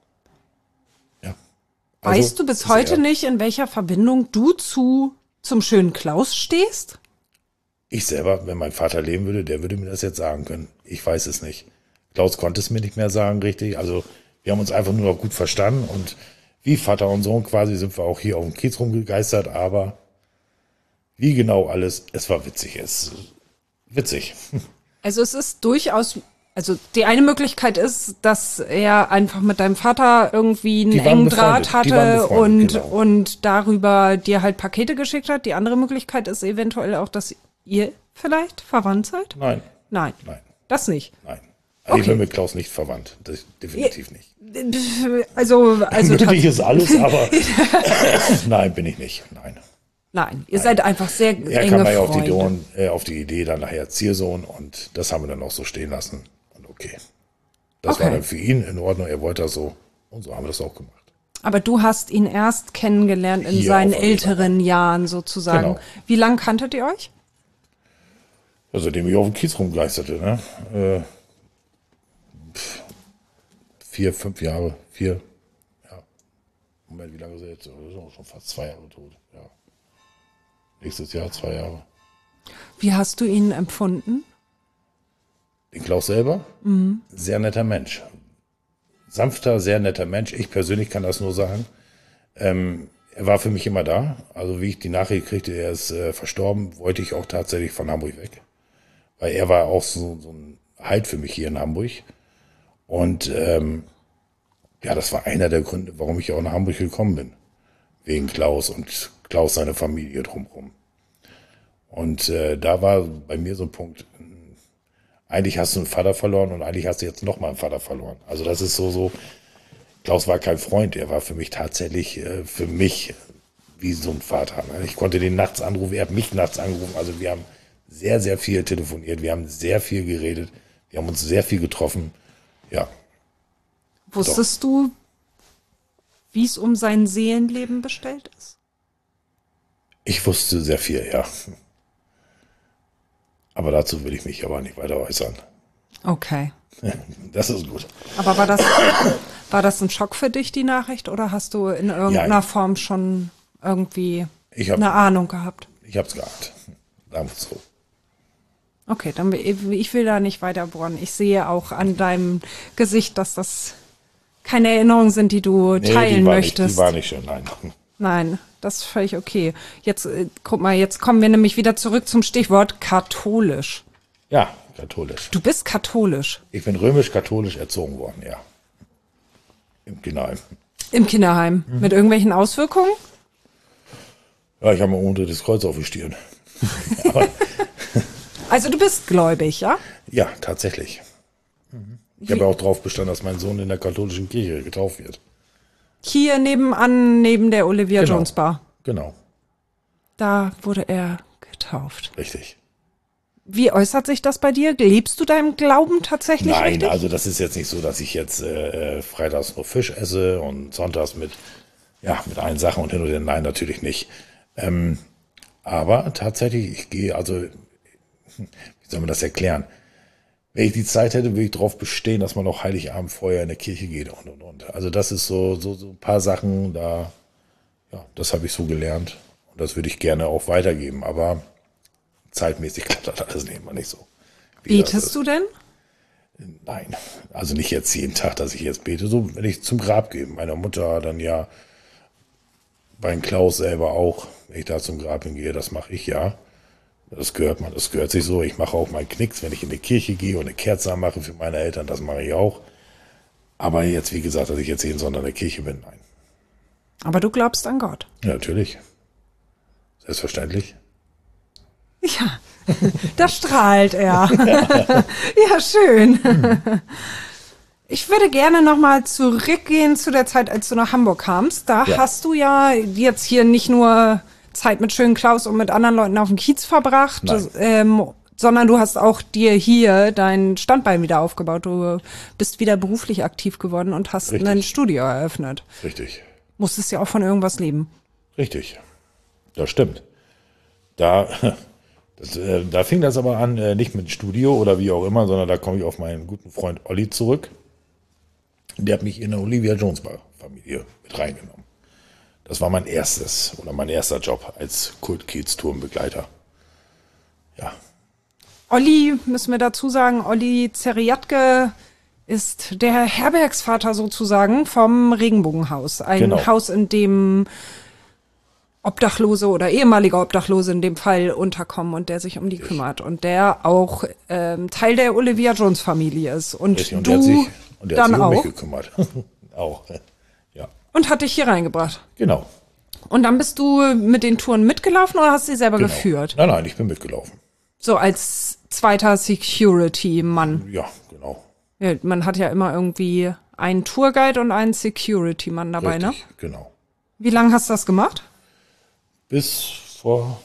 Ja. Also, Weißt du bis ist heute er. nicht, in welcher Verbindung du zum schönen Klaus stehst? Ich selber, wenn mein Vater leben würde, der würde mir das jetzt sagen können. Ich weiß es nicht. Klaus konnte es mir nicht mehr sagen, richtig. Also wir haben uns einfach nur noch gut verstanden. Und wie Vater und Sohn quasi sind wir auch hier auf dem Kiez rumgegeistert. Aber wie genau alles, es war witzig. Witzig. Also es ist durchaus, also die eine Möglichkeit ist, dass er einfach mit deinem Vater irgendwie einen Die waren engen Draht befreundet, die waren hatte befreundet, genau. und darüber dir halt Pakete geschickt hat. Die andere Möglichkeit ist eventuell auch, dass ihr vielleicht verwandt seid? Nein, Nein. nein, Das nicht. nein. Also Ich Okay. bin mit Klaus nicht verwandt. Das definitiv nicht. Also Nötig ist alles, aber nein, bin ich nicht. Nein. nein, ihr seid einfach sehr Er enge kam ja Freunde. auf die Idee, dann nachher Zielsohn und das haben wir dann auch so stehen lassen. Und okay. Das Okay. war dann für ihn in Ordnung, er wollte das so und so haben wir das auch gemacht. Aber du hast ihn erst kennengelernt in Hier seinen auf der Reeperbahn. älteren Jahren sozusagen. Genau. Wie lange kanntet ihr euch? Also dem ich auf dem Kiez rumgeisterte, ne? 4, 5 Jahre, 4, ja. Moment, wie lange ist er jetzt? Das ist auch schon fast 2 Jahre tot, ja. Nächstes Jahr 2 Jahre. Wie hast du ihn empfunden? Den Klaus selber, sehr netter Mensch. Sanfter, sehr netter Mensch. Ich persönlich kann das nur sagen. Er war für mich immer da. Also wie ich die Nachricht kriegte, er ist verstorben, wollte ich auch tatsächlich von Hamburg weg. Weil er war auch so ein Halt für mich hier in Hamburg. Und ja, das war einer der Gründe, warum ich auch nach Hamburg gekommen bin. Wegen Klaus und Klaus seine Familie drumherum. Und da war bei mir so ein Punkt, eigentlich hast du einen Vater verloren und eigentlich hast du jetzt nochmal einen Vater verloren. Also das ist so, Klaus war kein Freund, er war für mich tatsächlich, für mich wie so ein Vater. Ne? Ich konnte den nachts anrufen, er hat mich nachts angerufen, also wir haben sehr, sehr viel telefoniert, wir haben sehr viel geredet, wir haben uns sehr viel getroffen, ja. Wusstest du, wie es um sein Seelenleben bestellt ist? Ich wusste sehr viel, ja. Aber dazu will ich mich aber nicht weiter äußern. Okay. Das ist gut. Aber war das ein Schock für dich, die Nachricht, oder hast du in irgendeiner Ja. Form schon irgendwie Ich hab- eine Ahnung gehabt? Ich hab's geahnt. Sagen wir so. Okay, dann ich will da nicht weiter bohren. Ich sehe auch an deinem Gesicht, dass das keine Erinnerungen sind, die du teilen die war möchtest. Nicht, die war nicht schön, nein. Nein, das ist völlig okay. Jetzt, guck mal, jetzt kommen wir nämlich wieder zurück zum Stichwort katholisch. Ja, katholisch. Du bist katholisch Ich bin römisch-katholisch erzogen worden, ja. Im Kinderheim. im Kinderheim. Mit irgendwelchen Auswirkungen? Ja, ich habe mal unter das Kreuz auf die Stirn. Also du bist gläubig, ja? Ja, tatsächlich. Ich habe auch drauf bestanden, dass mein Sohn in der katholischen Kirche getauft wird. Hier nebenan, neben der Olivia Genau. Jones Bar. Genau, Da wurde er getauft. richtig. Wie äußert sich das bei dir? Lebst du deinem Glauben tatsächlich Nein, richtig? also das ist jetzt nicht so, dass ich jetzt freitags nur Fisch esse und sonntags mit allen Sachen und hin und her. Nein, natürlich nicht. Aber tatsächlich, ich gehe, also, wie soll man das erklären? Wenn ich die Zeit hätte, würde ich darauf bestehen, dass man auch Heiligabend vorher in der Kirche geht und. Also das ist so ein paar Sachen, da, ja, das habe ich so gelernt und das würde ich gerne auch weitergeben. Aber zeitmäßig klappt das alles nicht immer nicht so. Betest du denn? Nein, also nicht jetzt jeden Tag, dass ich jetzt bete, so wenn ich zum Grab gehe. Meiner Mutter dann ja, bei Klaus selber auch, wenn ich da zum Grab hingehe, das mache ich ja. Das gehört sich so. Ich mache auch meinen Knicks, wenn ich in die Kirche gehe und eine Kerze mache für meine Eltern, das mache ich auch. Aber jetzt, wie gesagt, dass ich jetzt jeden Sonntag in der Kirche bin, nein. Aber du glaubst an Gott. Ja, natürlich. Selbstverständlich. Ja, da strahlt er. Ja, schön. Ich würde gerne nochmal zurückgehen zu der Zeit, als du nach Hamburg kamst. Da hast du ja jetzt hier nicht nur Zeit mit schönen Klaus und mit anderen Leuten auf dem Kiez verbracht, sondern du hast auch dir hier dein Standbein wieder aufgebaut. Du bist wieder beruflich aktiv geworden und hast ein Studio eröffnet. Richtig. Musstest ja auch von irgendwas leben. Richtig. Das stimmt. Da fing das aber an, nicht mit Studio oder wie auch immer, sondern da komme ich auf meinen guten Freund Olli zurück. Der hat mich in der Olivia Jones-Familie mit reingenommen. Das war mein erster Job als Kult-Kiez-Tourenbegleiter. Ja. Olli, müssen wir dazu sagen, Olli Zeriatke ist der Herbergsvater sozusagen vom Regenbogenhaus. Ein Haus, in dem Obdachlose oder ehemalige Obdachlose in dem Fall unterkommen und der sich um die kümmert. Und der auch Teil der Olivia Jones Familie ist. Und richtig, du der hat sich dann um auch. mich gekümmert. Auch, ja. Und hat dich hier reingebracht. Genau. Und dann bist du mit den Touren mitgelaufen oder hast du sie selber geführt? Nein, ich bin mitgelaufen. So als zweiter Security-Mann. Ja, genau. Ja, man hat ja immer irgendwie einen Tourguide und einen Security-Mann dabei, Richtig, ne? genau. Wie lange hast du das gemacht? Bis vor,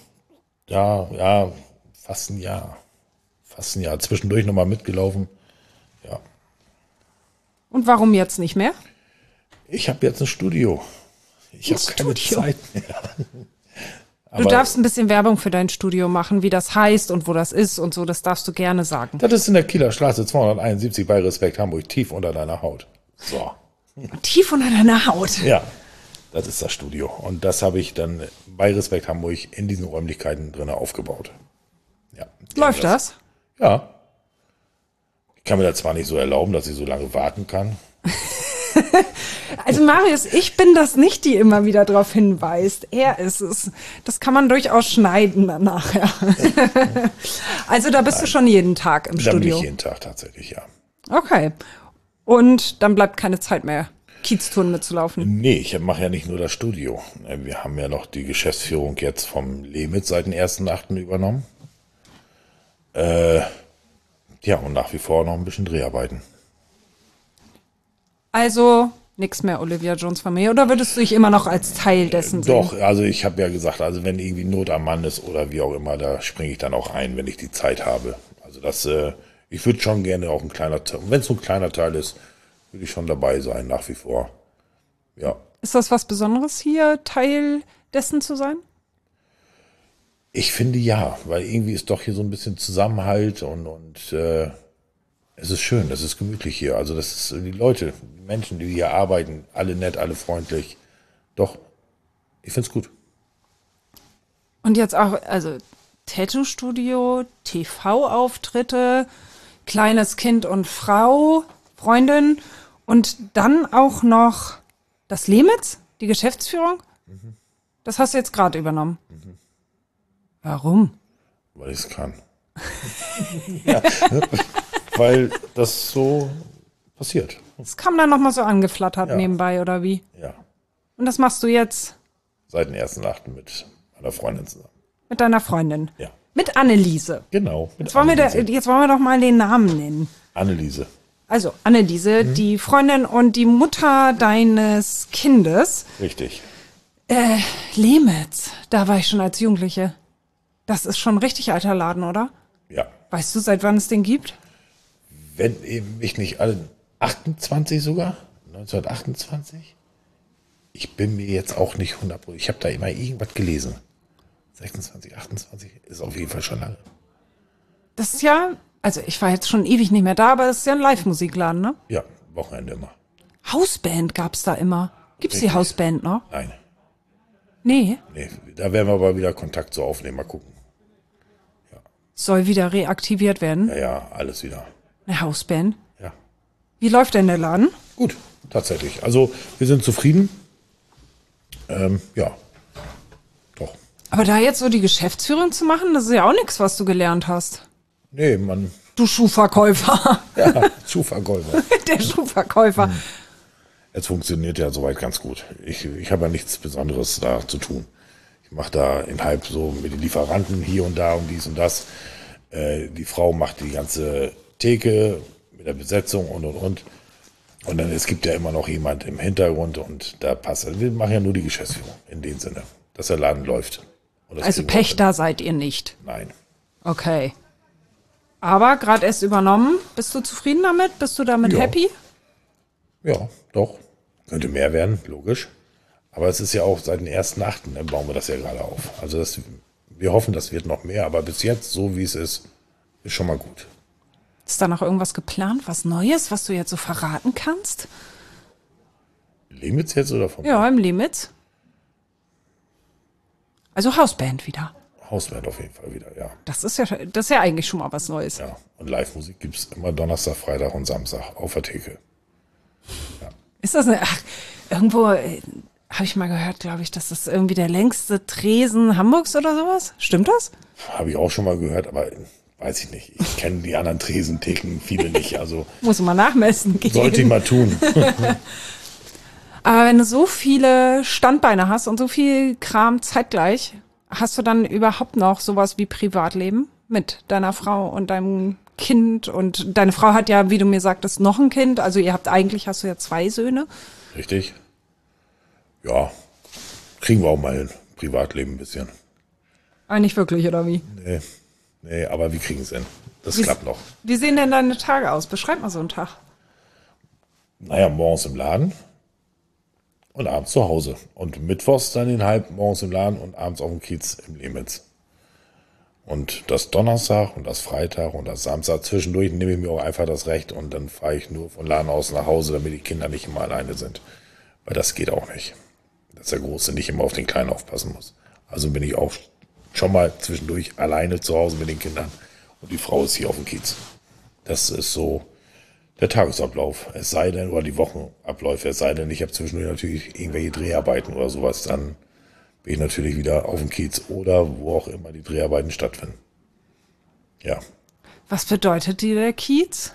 fast ein Jahr. Zwischendurch nochmal mitgelaufen. Ja. Und warum jetzt nicht mehr? Ich habe jetzt ein Studio. Ich habe keine Zeit mehr. Du darfst ein bisschen Werbung für dein Studio machen, wie das heißt und wo das ist und so. Das darfst du gerne sagen. Das ist in der Kieler Straße 271 bei Respekt Hamburg, tief unter deiner Haut. So. Tief unter deiner Haut. Ja, das ist das Studio. Und das habe ich dann bei Respekt Hamburg in diesen Räumlichkeiten drin aufgebaut. Ja. Läuft das? Ja. Ich kann mir das zwar nicht so erlauben, dass ich so lange warten kann. Also Marius, ich bin das nicht, die immer wieder darauf hinweist. Er ist es. Das kann man durchaus schneiden dann nachher. Also da bist du schon jeden Tag im Studio? Da bin ich jeden Tag tatsächlich, ja. Okay. Und dann bleibt keine Zeit mehr, Kieztouren mitzulaufen? Nee, ich mache ja nicht nur das Studio. Wir haben ja noch die Geschäftsführung jetzt vom Lemitz seit dem 1.8. übernommen. Ja, und nach wie vor noch ein bisschen Dreharbeiten. Also nichts mehr Olivia Jones Familie, oder würdest du dich immer noch als Teil dessen sehen? Doch, also ich habe ja gesagt, also wenn irgendwie Not am Mann ist oder wie auch immer, da springe ich dann auch ein, wenn ich die Zeit habe. Also das, ich würde schon gerne auch ein kleiner Teil, wenn es so ein kleiner Teil ist, würde ich schon dabei sein, nach wie vor. Ja. Ist das was Besonderes hier, Teil dessen zu sein? Ich finde ja, weil irgendwie ist doch hier so ein bisschen Zusammenhalt und es ist schön, es ist gemütlich hier. Also das ist die Leute, die Menschen, die hier arbeiten, alle nett, alle freundlich. Doch, ich finde es gut. Und jetzt auch, also Tattoo-Studio, TV-Auftritte, kleines Kind und Frau, Freundin und dann auch noch das Lemitz, die Geschäftsführung. Mhm. Das hast du jetzt gerade übernommen. Mhm. Warum? Weil ich es kann. Ja, weil das so passiert. Es kam dann nochmal so angeflattert nebenbei, oder wie? Ja. Und das machst du jetzt? Seit dem 1.8. mit meiner Freundin zusammen. Mit deiner Freundin? Ja. Mit Anneliese? Genau. Jetzt wollen wir doch mal den Namen nennen. Anneliese. Also Anneliese, die Freundin und die Mutter deines Kindes. Richtig. Lemitz, da war ich schon als Jugendliche. Das ist schon ein richtig alter Laden, oder? Ja. Weißt du, seit wann es den gibt? Wenn eben mich nicht alle 28 sogar, 1928. Ich bin mir jetzt auch nicht 100%. Ich habe da immer irgendwas gelesen. 26, 28 ist auf jeden Fall schon lange. Das ist ja, also ich war jetzt schon ewig nicht mehr da, aber es ist ja ein Live-Musikladen, ne? Ja, Wochenende immer. Hausband gab's da immer. Gibt's die Richtig. Hausband noch? Nein. Nee. Nee, da werden wir aber wieder Kontakt zu aufnehmen. Mal gucken. Ja. Soll wieder reaktiviert werden? Ja, alles wieder. Eine Hausband? Ja. Wie läuft denn der Laden? Gut, tatsächlich. Also wir sind zufrieden. Ja, doch. Aber da jetzt so die Geschäftsführung zu machen, das ist ja auch nichts, was du gelernt hast. Nee, Du Schuhverkäufer. ja, Schuhverkäufer. Der Schuhverkäufer. Es funktioniert ja soweit ganz gut. Ich habe ja nichts Besonderes da zu tun. Ich mache da innerhalb so mit den Lieferanten hier und da und dies und das. Die Frau macht die ganze Theke mit der Besetzung und. Und dann, es gibt ja immer noch jemand im Hintergrund und da passt. Wir machen ja nur die Geschäftsführung in dem Sinne, dass der Laden läuft. Und das Also kriegen wir auch Pächter seid ihr nicht. hin. Nein. Okay. Aber gerade erst übernommen. Bist du zufrieden damit? Bist du damit Ja. happy? Ja, doch. Könnte mehr werden, logisch. Aber es ist ja auch seit den ersten 8. Bauen wir das ja gerade auf. Also wir hoffen, das wird noch mehr, aber bis jetzt, so wie es ist schon mal gut. Ist da noch irgendwas geplant, was Neues, was du jetzt so verraten kannst? Limits jetzt oder vom Ja, im Limits. Also Hausband wieder. Hausband auf jeden Fall wieder, ja. Das ist ja eigentlich schon mal was Neues. Ja. Und Live-Musik gibt es immer Donnerstag, Freitag und Samstag auf der Theke. Ist das irgendwo habe ich mal gehört, glaube ich, dass das irgendwie der längste Tresen Hamburgs oder sowas? Stimmt das? Habe ich auch schon mal gehört, aber weiß ich nicht. Ich kenne die anderen Tresentheken, viele nicht. Also Muss man nachmessen gehen. sollte ich mal tun. Aber wenn du so viele Standbeine hast und so viel Kram zeitgleich, hast du dann überhaupt noch sowas wie Privatleben mit deiner Frau und deinem Kind? Und deine Frau hat ja, wie du mir sagtest, noch ein Kind. Also hast du ja 2 Söhne. Richtig? Ja, kriegen wir auch mal hin. Privatleben ein bisschen. Aber nicht wirklich, oder wie? Nee, aber wir kriegen es hin. Das klappt noch. Wie sehen denn deine Tage aus? Beschreib mal so einen Tag. Naja, morgens im Laden und abends zu Hause. Und mittwochs dann morgens im Laden und abends auf dem Kiez im Lemens. Und das Donnerstag und das Freitag und das Samstag zwischendurch nehme ich mir auch einfach das Recht und dann fahre ich nur von Laden aus nach Hause, damit die Kinder nicht immer alleine sind. Weil das geht auch nicht. Dass der Große nicht immer auf den Kleinen aufpassen muss. Also bin ich auch schon mal zwischendurch alleine zu Hause mit den Kindern und die Frau ist hier auf dem Kiez. Das ist so der Tagesablauf. Es sei denn, oder die Wochenabläufe, es sei denn, ich habe zwischendurch natürlich irgendwelche Dreharbeiten oder sowas, dann bin ich natürlich wieder auf dem Kiez oder wo auch immer die Dreharbeiten stattfinden. Ja. Was bedeutet dir der Kiez?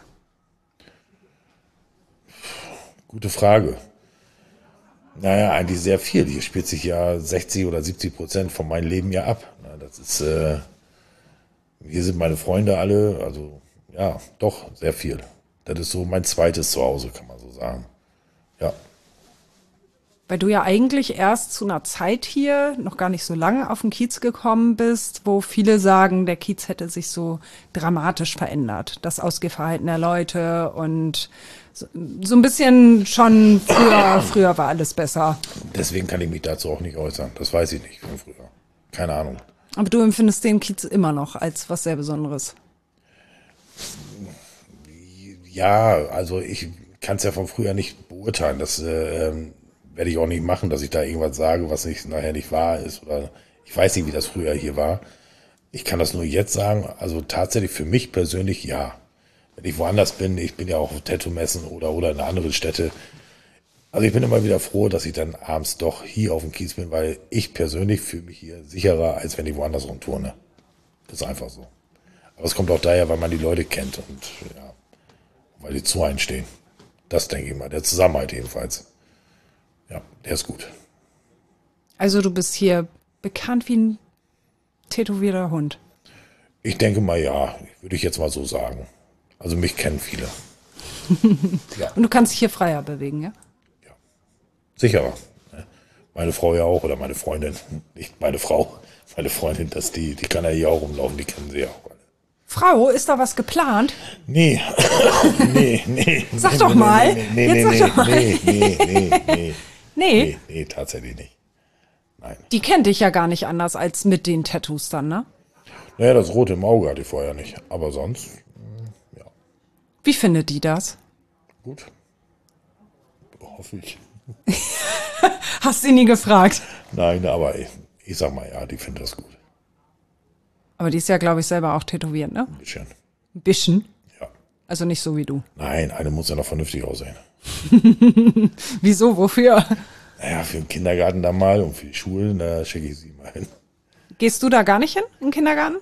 Gute Frage. Naja, eigentlich sehr viel. Hier spielt sich ja 60 oder 70% von meinem Leben ja ab. Das ist, hier sind meine Freunde alle, also ja, doch sehr viel. Das ist so mein zweites Zuhause, kann man so sagen. Ja. Weil du ja eigentlich erst zu einer Zeit hier, noch gar nicht so lange, auf den Kiez gekommen bist, wo viele sagen, der Kiez hätte sich so dramatisch verändert. Das Ausgehverhalten der Leute und so ein bisschen schon früher war alles besser. Deswegen kann ich mich dazu auch nicht äußern. Das weiß ich nicht von früher. Keine Ahnung. Aber du empfindest den Kiez immer noch als was sehr Besonderes. Ja, also ich kann es ja von früher nicht beurteilen. Das werde ich auch nicht machen, dass ich da irgendwas sage, was nicht, nachher nicht wahr ist. Oder ich weiß nicht, wie das früher hier war. Ich kann das nur jetzt sagen. Also tatsächlich für mich persönlich ja. Wenn ich woanders bin, ich bin ja auch auf Tattoo-Messen oder in anderen Städte. Also ich bin immer wieder froh, dass ich dann abends doch hier auf dem Kiez bin, weil ich persönlich fühle mich hier sicherer, als wenn ich woanders rumturne. Das ist einfach so. Aber es kommt auch daher, weil man die Leute kennt und ja, weil die zu einem stehen. Das denke ich mal. Der Zusammenhalt jedenfalls. Ja, der ist gut. Also du bist hier bekannt wie ein tätowierter Hund. Ich denke mal ja, würde ich jetzt mal so sagen. Also mich kennen viele. Ja. Und du kannst dich hier freier bewegen, ja? Sicherer. Meine Frau ja auch oder meine Freundin. Nicht meine Frau, meine Freundin, die kann ja hier auch rumlaufen, die kennen sie ja auch alle. Frau, ist da was geplant? Nee. Nee. Sag doch mal. Nee, tatsächlich nicht. Nein. Die kennt dich ja gar nicht anders als mit den Tattoos dann, ne? Naja, das Rote im Auge hatte ich vorher nicht. Aber sonst, ja. Wie findet die das? Gut. Hoffe ich. Hast sie nie gefragt? Nein, aber ich sag mal ja, die findet das gut. Aber die ist ja, glaube ich, selber auch tätowiert, ne? Ein bisschen. Ein bisschen. Ja. Also nicht so wie du. Nein, eine muss ja noch vernünftig aussehen. Wieso? Wofür? Naja, für den Kindergarten da mal und für die Schulen, da schicke ich sie mal hin. Gehst du da gar nicht hin, im Kindergarten?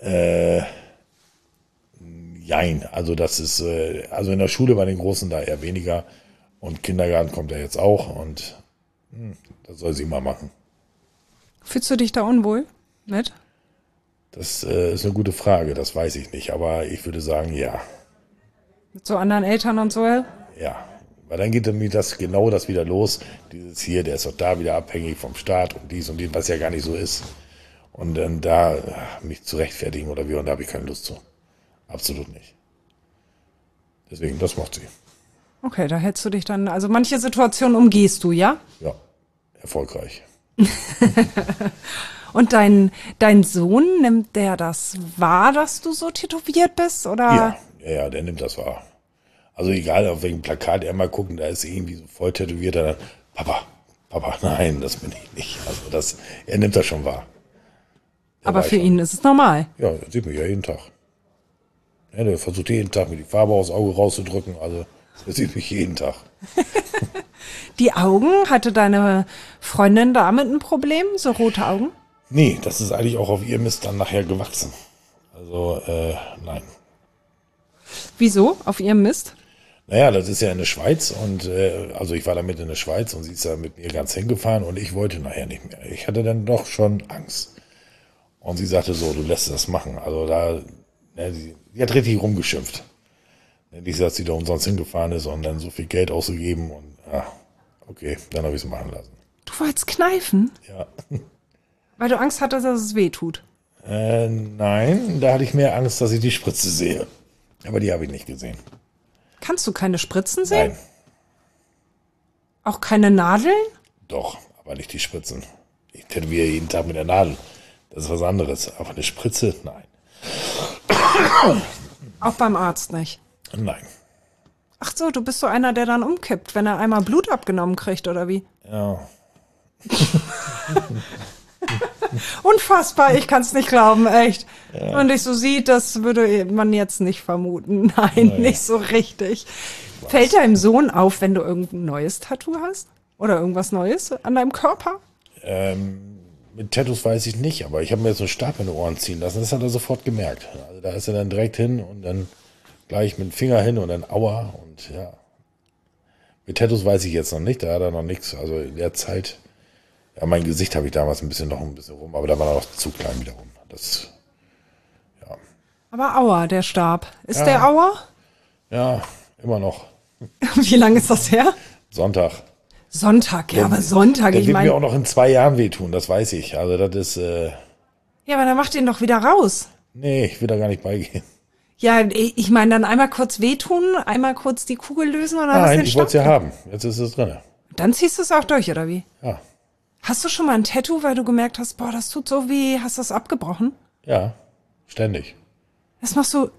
Jein, also das ist, also in der Schule bei den Großen da eher weniger und Kindergarten kommt ja jetzt auch und das soll sie mal machen. Fühlst du dich da unwohl mit? Das ist eine gute Frage, das weiß ich nicht, aber ich würde sagen, ja. Mit so anderen Eltern und so? Ja, weil dann geht nämlich das wieder los, dieses hier, der ist doch da wieder abhängig vom Staat und dies und dies, was ja gar nicht so ist. Und dann da mich zu rechtfertigen oder wie, und da habe ich keine Lust zu. Absolut nicht. Deswegen, das macht sie. Okay, da hältst du dich dann, also manche Situationen umgehst du, ja? Ja, erfolgreich. Und dein Sohn, nimmt der das wahr, dass du so tätowiert bist, oder? Ja, der nimmt das wahr. Also egal, auf welchem Plakat er mal guckt, da ist irgendwie so voll tätowiert, dann, Papa, nein, das bin ich nicht. Also er nimmt das schon wahr. Aber für ihn ist es normal. Ja, er sieht mich ja jeden Tag. Ja, der versucht jeden Tag, mir die Farbe aus Auge rauszudrücken, also er sieht mich jeden Tag. Die Augen, hatte deine Freundin damit ein Problem, so rote Augen? Nee, das ist eigentlich auch auf ihr Mist dann nachher gewachsen. Also, nein. Wieso? Auf ihrem Mist? Naja, das ist ja in der Schweiz und also ich war damit in der Schweiz und sie ist da mit mir ganz hingefahren und ich wollte nachher nicht mehr. Ich hatte dann doch schon Angst. Und sie sagte so, du lässt das machen. Also sie hat richtig rumgeschimpft. Nicht, dass sie da umsonst hingefahren ist und dann so viel Geld ausgegeben und okay, dann habe ich es machen lassen. Du wolltest kneifen? Ja. Weil du Angst hattest, dass es weh tut? Nein, da hatte ich mehr Angst, dass ich die Spritze sehe. Aber die habe ich nicht gesehen. Kannst du keine Spritzen sehen? Nein, Auch keine Nadeln? doch, aber nicht die Spritzen. Ich tätowiere jeden Tag mit der Nadel. Das ist was anderes. Aber eine Spritze, nein. Auch beim Arzt nicht? Nein. Ach so, du bist so einer, der dann umkippt, wenn er einmal Blut abgenommen kriegt, oder wie? Ja. Unfassbar, ich kann es nicht glauben, echt. Wenn man dich so sieht, das würde man jetzt nicht vermuten. Nein, nicht so richtig. Fällt deinem Sohn auf, wenn du irgendein neues Tattoo hast? Oder irgendwas Neues an deinem Körper? Mit Tattoos weiß ich nicht, aber ich habe mir jetzt so einen Stab in die Ohren ziehen lassen. Das hat er sofort gemerkt. Also da ist er dann direkt hin und dann gleich mit dem Finger hin und dann aua und ja. Mit Tattoos weiß ich jetzt noch nicht, da hat er noch nichts. Also in der Zeit, ja, mein Gesicht habe ich damals noch ein bisschen rum, aber da war er noch zu klein wiederum. Das, ja. Aber Aua, der Stab. Ist der Aua? Ja, immer noch. Wie lange ist das her? Sonntag. Sonntag, ja, aber Sonntag, Der ich wird mir auch meine. noch in 2 Jahren wehtun, das weiß ich. Also das ist, Ja, aber dann mach den doch wieder raus. nee, ich will da gar nicht beigehen. Ja, ich meine, dann einmal kurz wehtun, einmal kurz die Kugel lösen und dann hast du Nein, den ich Stab. wollte es ja haben. Jetzt ist es drin. Dann ziehst du es auch durch, oder wie? Ja. Hast du schon mal ein Tattoo, weil du gemerkt hast, boah, das tut so weh, hast du das abgebrochen? Ja, ständig. Das machst du.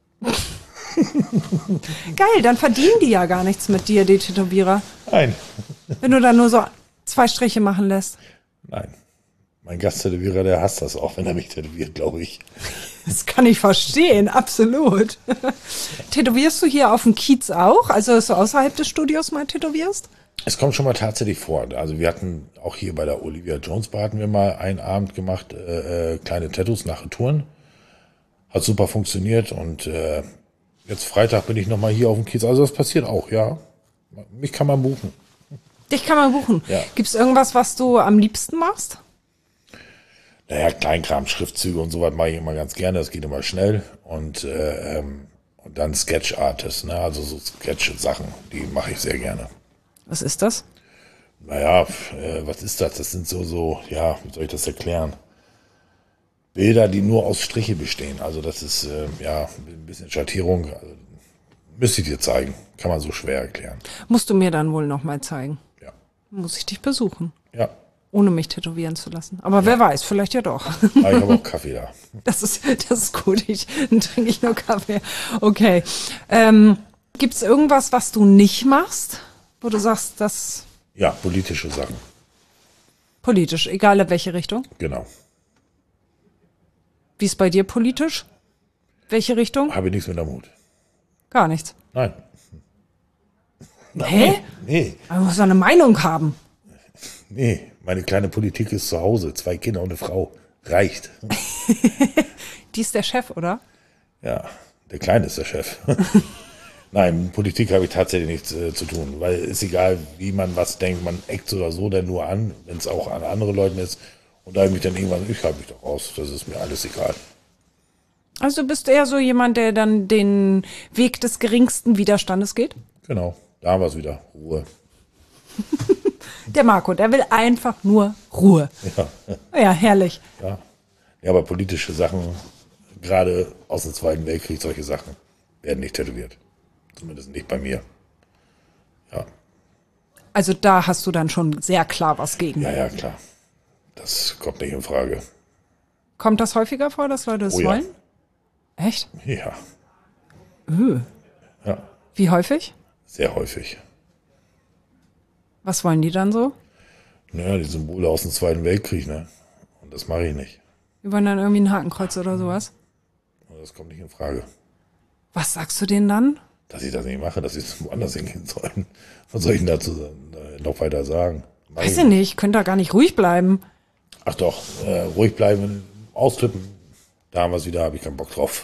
Geil, dann verdienen die ja gar nichts mit dir, die Tätowierer. Nein. Wenn du dann nur so 2 Striche machen lässt. Nein. Mein Gasttätowierer, der hasst das auch, wenn er mich tätowiert, glaube ich. Das kann ich verstehen, absolut. Tätowierst du hier auf dem Kiez auch? Also, dass du außerhalb des Studios mal tätowierst? Es kommt schon mal tatsächlich vor. Also wir hatten auch hier bei der Olivia Jones Bar hatten wir mal einen Abend gemacht, kleine Tattoos nach Retouren. Hat super funktioniert und jetzt Freitag bin ich nochmal hier auf dem Kiez. Also das passiert auch, ja. Mich kann man buchen. Dich kann man buchen. Ja. Gibt es irgendwas, was du am liebsten machst? Naja, Kleinkram, Schriftzüge und sowas mache ich immer ganz gerne. Das geht immer schnell. Und dann Sketch Artist, ne? Also so Sketch-Sachen, die mache ich sehr gerne. Was ist das? Naja, was ist das? Das sind ja, wie soll ich das erklären? Bilder, die nur aus Striche bestehen. Also das ist, ja, ein bisschen Schattierung. Also, müsste ich dir zeigen. Kann man so schwer erklären. Musst du mir dann wohl noch mal zeigen. Ja. Muss ich dich besuchen, Ja, ohne mich tätowieren zu lassen. Aber wer weiß, vielleicht ja doch. aber ich habe auch Kaffee da. Das ist gut. Dann trinke ich nur Kaffee. Okay. Gibt es irgendwas, was du nicht machst, wo du sagst, das Ja, politische Sachen. politisch, egal in welche Richtung? Genau. Wie ist bei dir politisch? Welche Richtung? Habe ich nichts mit am Hut. Gar nichts. Nein. Hä? Nee, Man muss doch eine Meinung haben. nee. Meine kleine Politik ist zu Hause. 2 Kinder und eine Frau. Reicht. Die ist der Chef, oder? Ja, der Kleine ist der Chef. Nein, mit Politik habe ich tatsächlich nichts zu tun, weil ist egal, wie man was denkt, man eckt so oder so dann nur an, wenn es auch an andere Leuten ist. Und da habe ich mich dann irgendwann, ich halte mich doch raus, das ist mir alles egal. Also du bist eher so jemand, der dann den Weg des geringsten Widerstandes geht? Genau, da haben wir es wieder, Ruhe. Der Marco, der will einfach nur Ruhe. Ja, Ja, herrlich. ja. Ja, aber politische Sachen, gerade aus dem Zweiten Weltkrieg, solche Sachen, werden nicht tätowiert. Zumindest nicht bei mir. Ja, Also da hast du dann schon sehr klar was gegen. ja, klar. Das kommt nicht in Frage. Kommt das häufiger vor, dass Leute es Oh ja. wollen? Echt? Ja, ja, Wie häufig? sehr häufig. Was wollen die dann so? Naja, die Symbole aus dem Zweiten Weltkrieg, ne? Und das mache ich nicht. Die wollen dann irgendwie ein Hakenkreuz oder sowas? Das kommt nicht in Frage. Was sagst du denen dann? Dass ich das nicht mache, dass sie woanders hingehen sollen. Was soll ich denn dazu noch weiter sagen? Weiß ich nicht, könnt da gar nicht ruhig bleiben. Ach doch, ruhig bleiben, austippen. Da haben wir es wieder, habe ich keinen Bock drauf.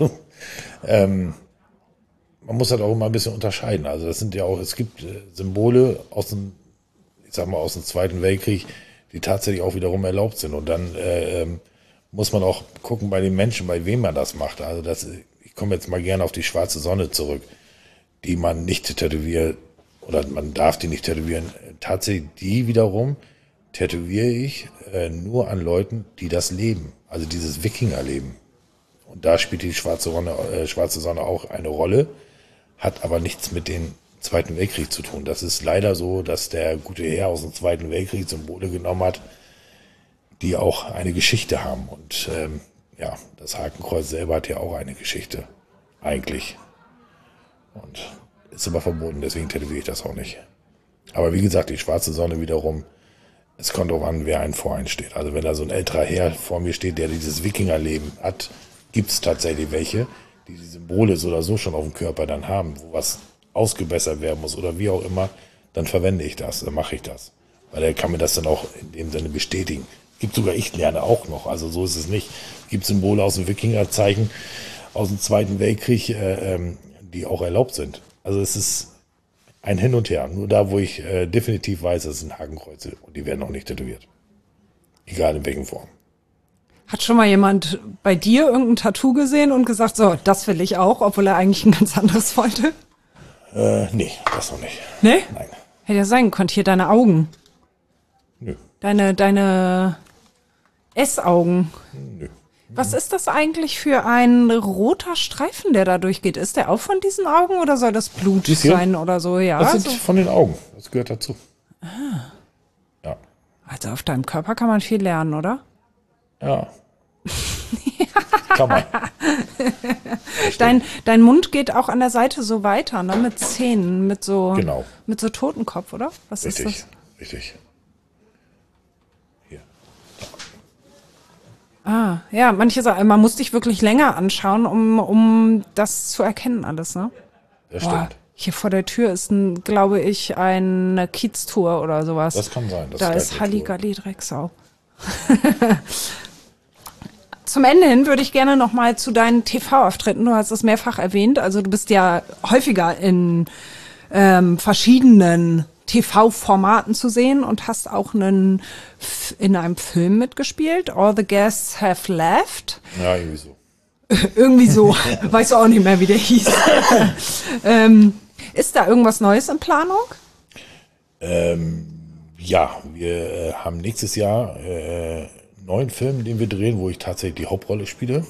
Man muss halt auch immer ein bisschen unterscheiden. Also das sind ja auch, es gibt Symbole aus dem, ich sag mal, aus dem Zweiten Weltkrieg, die tatsächlich auch wiederum erlaubt sind. Und dann muss man auch gucken bei den Menschen, bei wem man das macht. Also ich komme jetzt mal gerne auf die schwarze Sonne zurück, die man nicht tätowiert, oder man darf die nicht tätowieren. Tatsächlich die wiederum tätowiere ich nur an Leuten, die das leben. Also dieses Wikingerleben. Und da spielt die schwarze Sonne auch eine Rolle, hat aber nichts mit dem Zweiten Weltkrieg zu tun. Das ist leider so, dass der gute Herr aus dem Zweiten Weltkrieg Symbole genommen hat, die auch eine Geschichte haben. Und ja, das Hakenkreuz selber hat ja auch eine Geschichte, eigentlich. Und ist aber verboten, deswegen tätowiere ich das auch nicht. Aber wie gesagt, die schwarze Sonne wiederum, es kommt auch an, wer einen vor einen steht. Also wenn da so ein älterer Herr vor mir steht, der dieses Wikingerleben hat, gibt es tatsächlich welche, die Symbole so oder so schon auf dem Körper dann haben, wo was ausgebessert werden muss oder wie auch immer, dann verwende ich das, dann mache ich das. Weil er kann mir das dann auch in dem Sinne bestätigen. Gibt sogar, ich lerne auch noch, also so ist es nicht. Gibt Symbole aus dem Wikingerzeichen, aus dem Zweiten Weltkrieg, die auch erlaubt sind. Also es ist ein Hin und Her. Nur da, wo ich definitiv weiß, das sind Hakenkreuze und die werden auch nicht tätowiert. Egal in welchen Form. Hat schon mal jemand bei dir irgendein Tattoo gesehen und gesagt, so, das will ich auch, obwohl er eigentlich ein ganz anderes wollte? Nee, das noch nicht. Ne? Nein. Hätte ja sein können, hier deine Augen. Nö. Deine S-Augen. Nö. Was ist das eigentlich für ein roter Streifen, der da durchgeht? Ist der auch von diesen Augen oder soll das Blut Dies hier? sein oder so? Ja. Das sind So. von den Augen. Das gehört dazu. Ja. Also auf deinem Körper kann man viel lernen, oder? Ja. Kann man. Dein Mund geht auch an der Seite so weiter, ne? Mit Zähnen, mit so Genau. Totenkopf, oder? Was ist Richtig. das? Richtig. Hier. Ah, ja, manche sagen, man muss dich wirklich länger anschauen, um das zu erkennen alles, ne? Das Boah, stimmt. hier vor der Tür ist, glaube ich, eine Kieztour oder sowas. Das kann sein. Das Da gleich ist eine Halligalli Drecksau. Zum Ende hin würde ich gerne noch mal zu deinen TV-Auftritten, du hast es mehrfach erwähnt, also du bist ja häufiger in verschiedenen TV-Formaten zu sehen und hast auch in einem Film mitgespielt, All the Guests Have Left. Tour. Ja, irgendwie so. Irgendwie so, weiß auch nicht mehr, wie der hieß. Ist da irgendwas Neues in Planung? Ja, wir haben nächstes Jahr einen neuen Film, den wir drehen, wo ich tatsächlich die Hauptrolle spiele.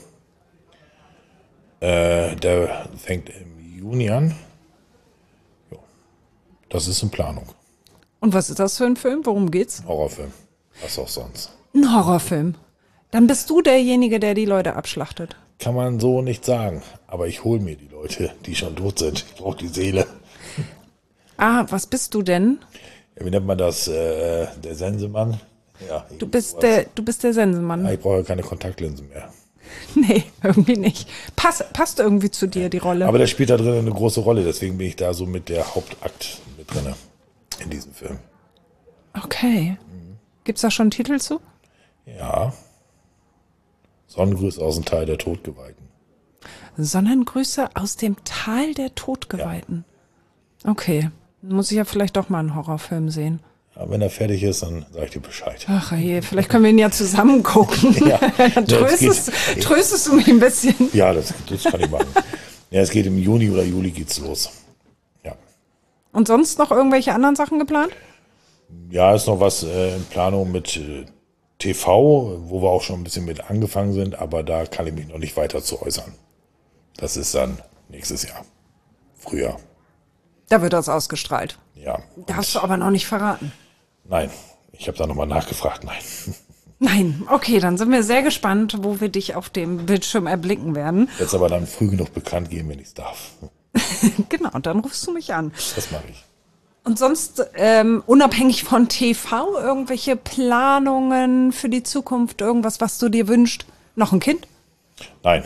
Der fängt im Juni an. Ja, das ist in Planung. Und was ist das für ein Film? Worum geht's? Horrorfilm. Was auch sonst. Ein Horrorfilm. Dann bist du derjenige, der die Leute abschlachtet. Kann man so nicht sagen. Aber ich hole mir die Leute, die schon tot sind. Ich brauche die Seele. Ah, was bist du denn? Ja, wie nennt man das? Der Sensemann? Ja, Du bist der Sensemann. ja, ich brauche keine Kontaktlinsen mehr. Nee, irgendwie nicht. Passt irgendwie zu dir, die Rolle. Aber der spielt da drin eine große Rolle, deswegen bin ich da so mit der Hauptakt mit drin in diesem Film. Okay. Gibt's da schon einen Titel zu? Ja. Sonnengrüße aus dem Tal der Todgeweihten. Sonnengrüße aus dem Tal der Todgeweihten. Ja. Okay. Muss ich ja vielleicht doch mal einen Horrorfilm sehen. Ja, wenn er fertig ist, dann sag ich dir Bescheid. Ach je, vielleicht können wir ihn ja zusammen gucken. Ja. Dann tröstest du mich ein bisschen. Ja, das kann ich machen. Ja, es geht im Juni oder Juli geht's los. Ja. Und sonst noch irgendwelche anderen Sachen geplant? Ja, ist noch was in Planung mit TV, wo wir auch schon ein bisschen mit angefangen sind, aber da kann ich mich noch nicht weiter zu äußern. Das ist dann nächstes Jahr. Frühjahr. Da wird das ausgestrahlt. Ja. Darfst du aber noch nicht verraten. Nein, ich habe da nochmal nachgefragt. Nein. Nein, okay, dann sind wir sehr gespannt, wo wir dich auf dem Bildschirm erblicken werden. Jetzt aber dann früh genug bekannt geben, wenn ich es darf. Genau, dann rufst du mich an. Das mache ich. Und sonst, unabhängig von TV, irgendwelche Planungen für die Zukunft, irgendwas, was du dir wünschst? Noch ein Kind? Nein,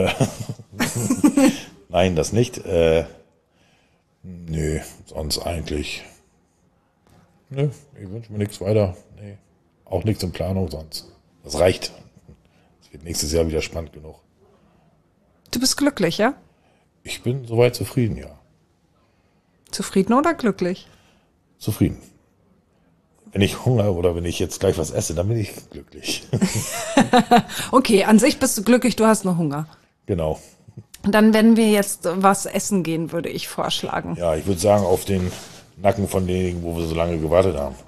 nein, das nicht. Nö, sonst eigentlich. Nö, ich wünsche mir nichts weiter. Nee, auch nichts in Planung sonst. Das reicht. Es wird nächstes Jahr wieder spannend genug. Du bist glücklich, ja? Ich bin soweit zufrieden, ja. Zufrieden oder glücklich? Zufrieden. Wenn ich Hunger oder wenn ich jetzt gleich was esse, dann bin ich glücklich. Okay, an sich bist du glücklich, du hast nur Hunger. Genau. Dann, wenn wir jetzt was essen gehen, würde ich vorschlagen. Ja, ich würde sagen, auf den Nacken von denjenigen, wo wir so lange gewartet haben.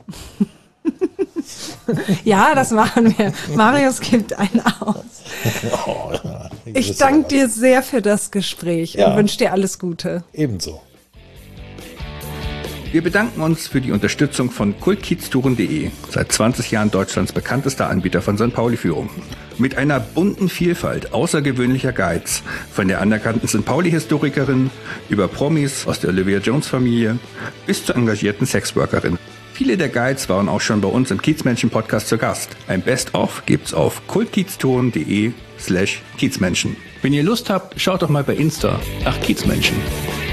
Ja, das machen wir. Marius gibt einen aus. Oh, ja, Ich danke dir sehr für das Gespräch und wünsche dir alles Gute. Ebenso. Wir bedanken uns für die Unterstützung von kultkieztouren.de, seit 20 Jahren Deutschlands bekanntester Anbieter von St. Pauli-Führungen. Mit einer bunten Vielfalt außergewöhnlicher Guides, von der anerkannten St. Pauli-Historikerin über Promis aus der Olivia Jones-Familie bis zur engagierten Sexworkerin. Viele der Guides waren auch schon bei uns im Kiezmenschen-Podcast zu Gast. Ein Best-of gibt's auf kultkieztouren.de/Kiezmenschen. Wenn ihr Lust habt, schaut doch mal bei Insta nach Kiezmenschen.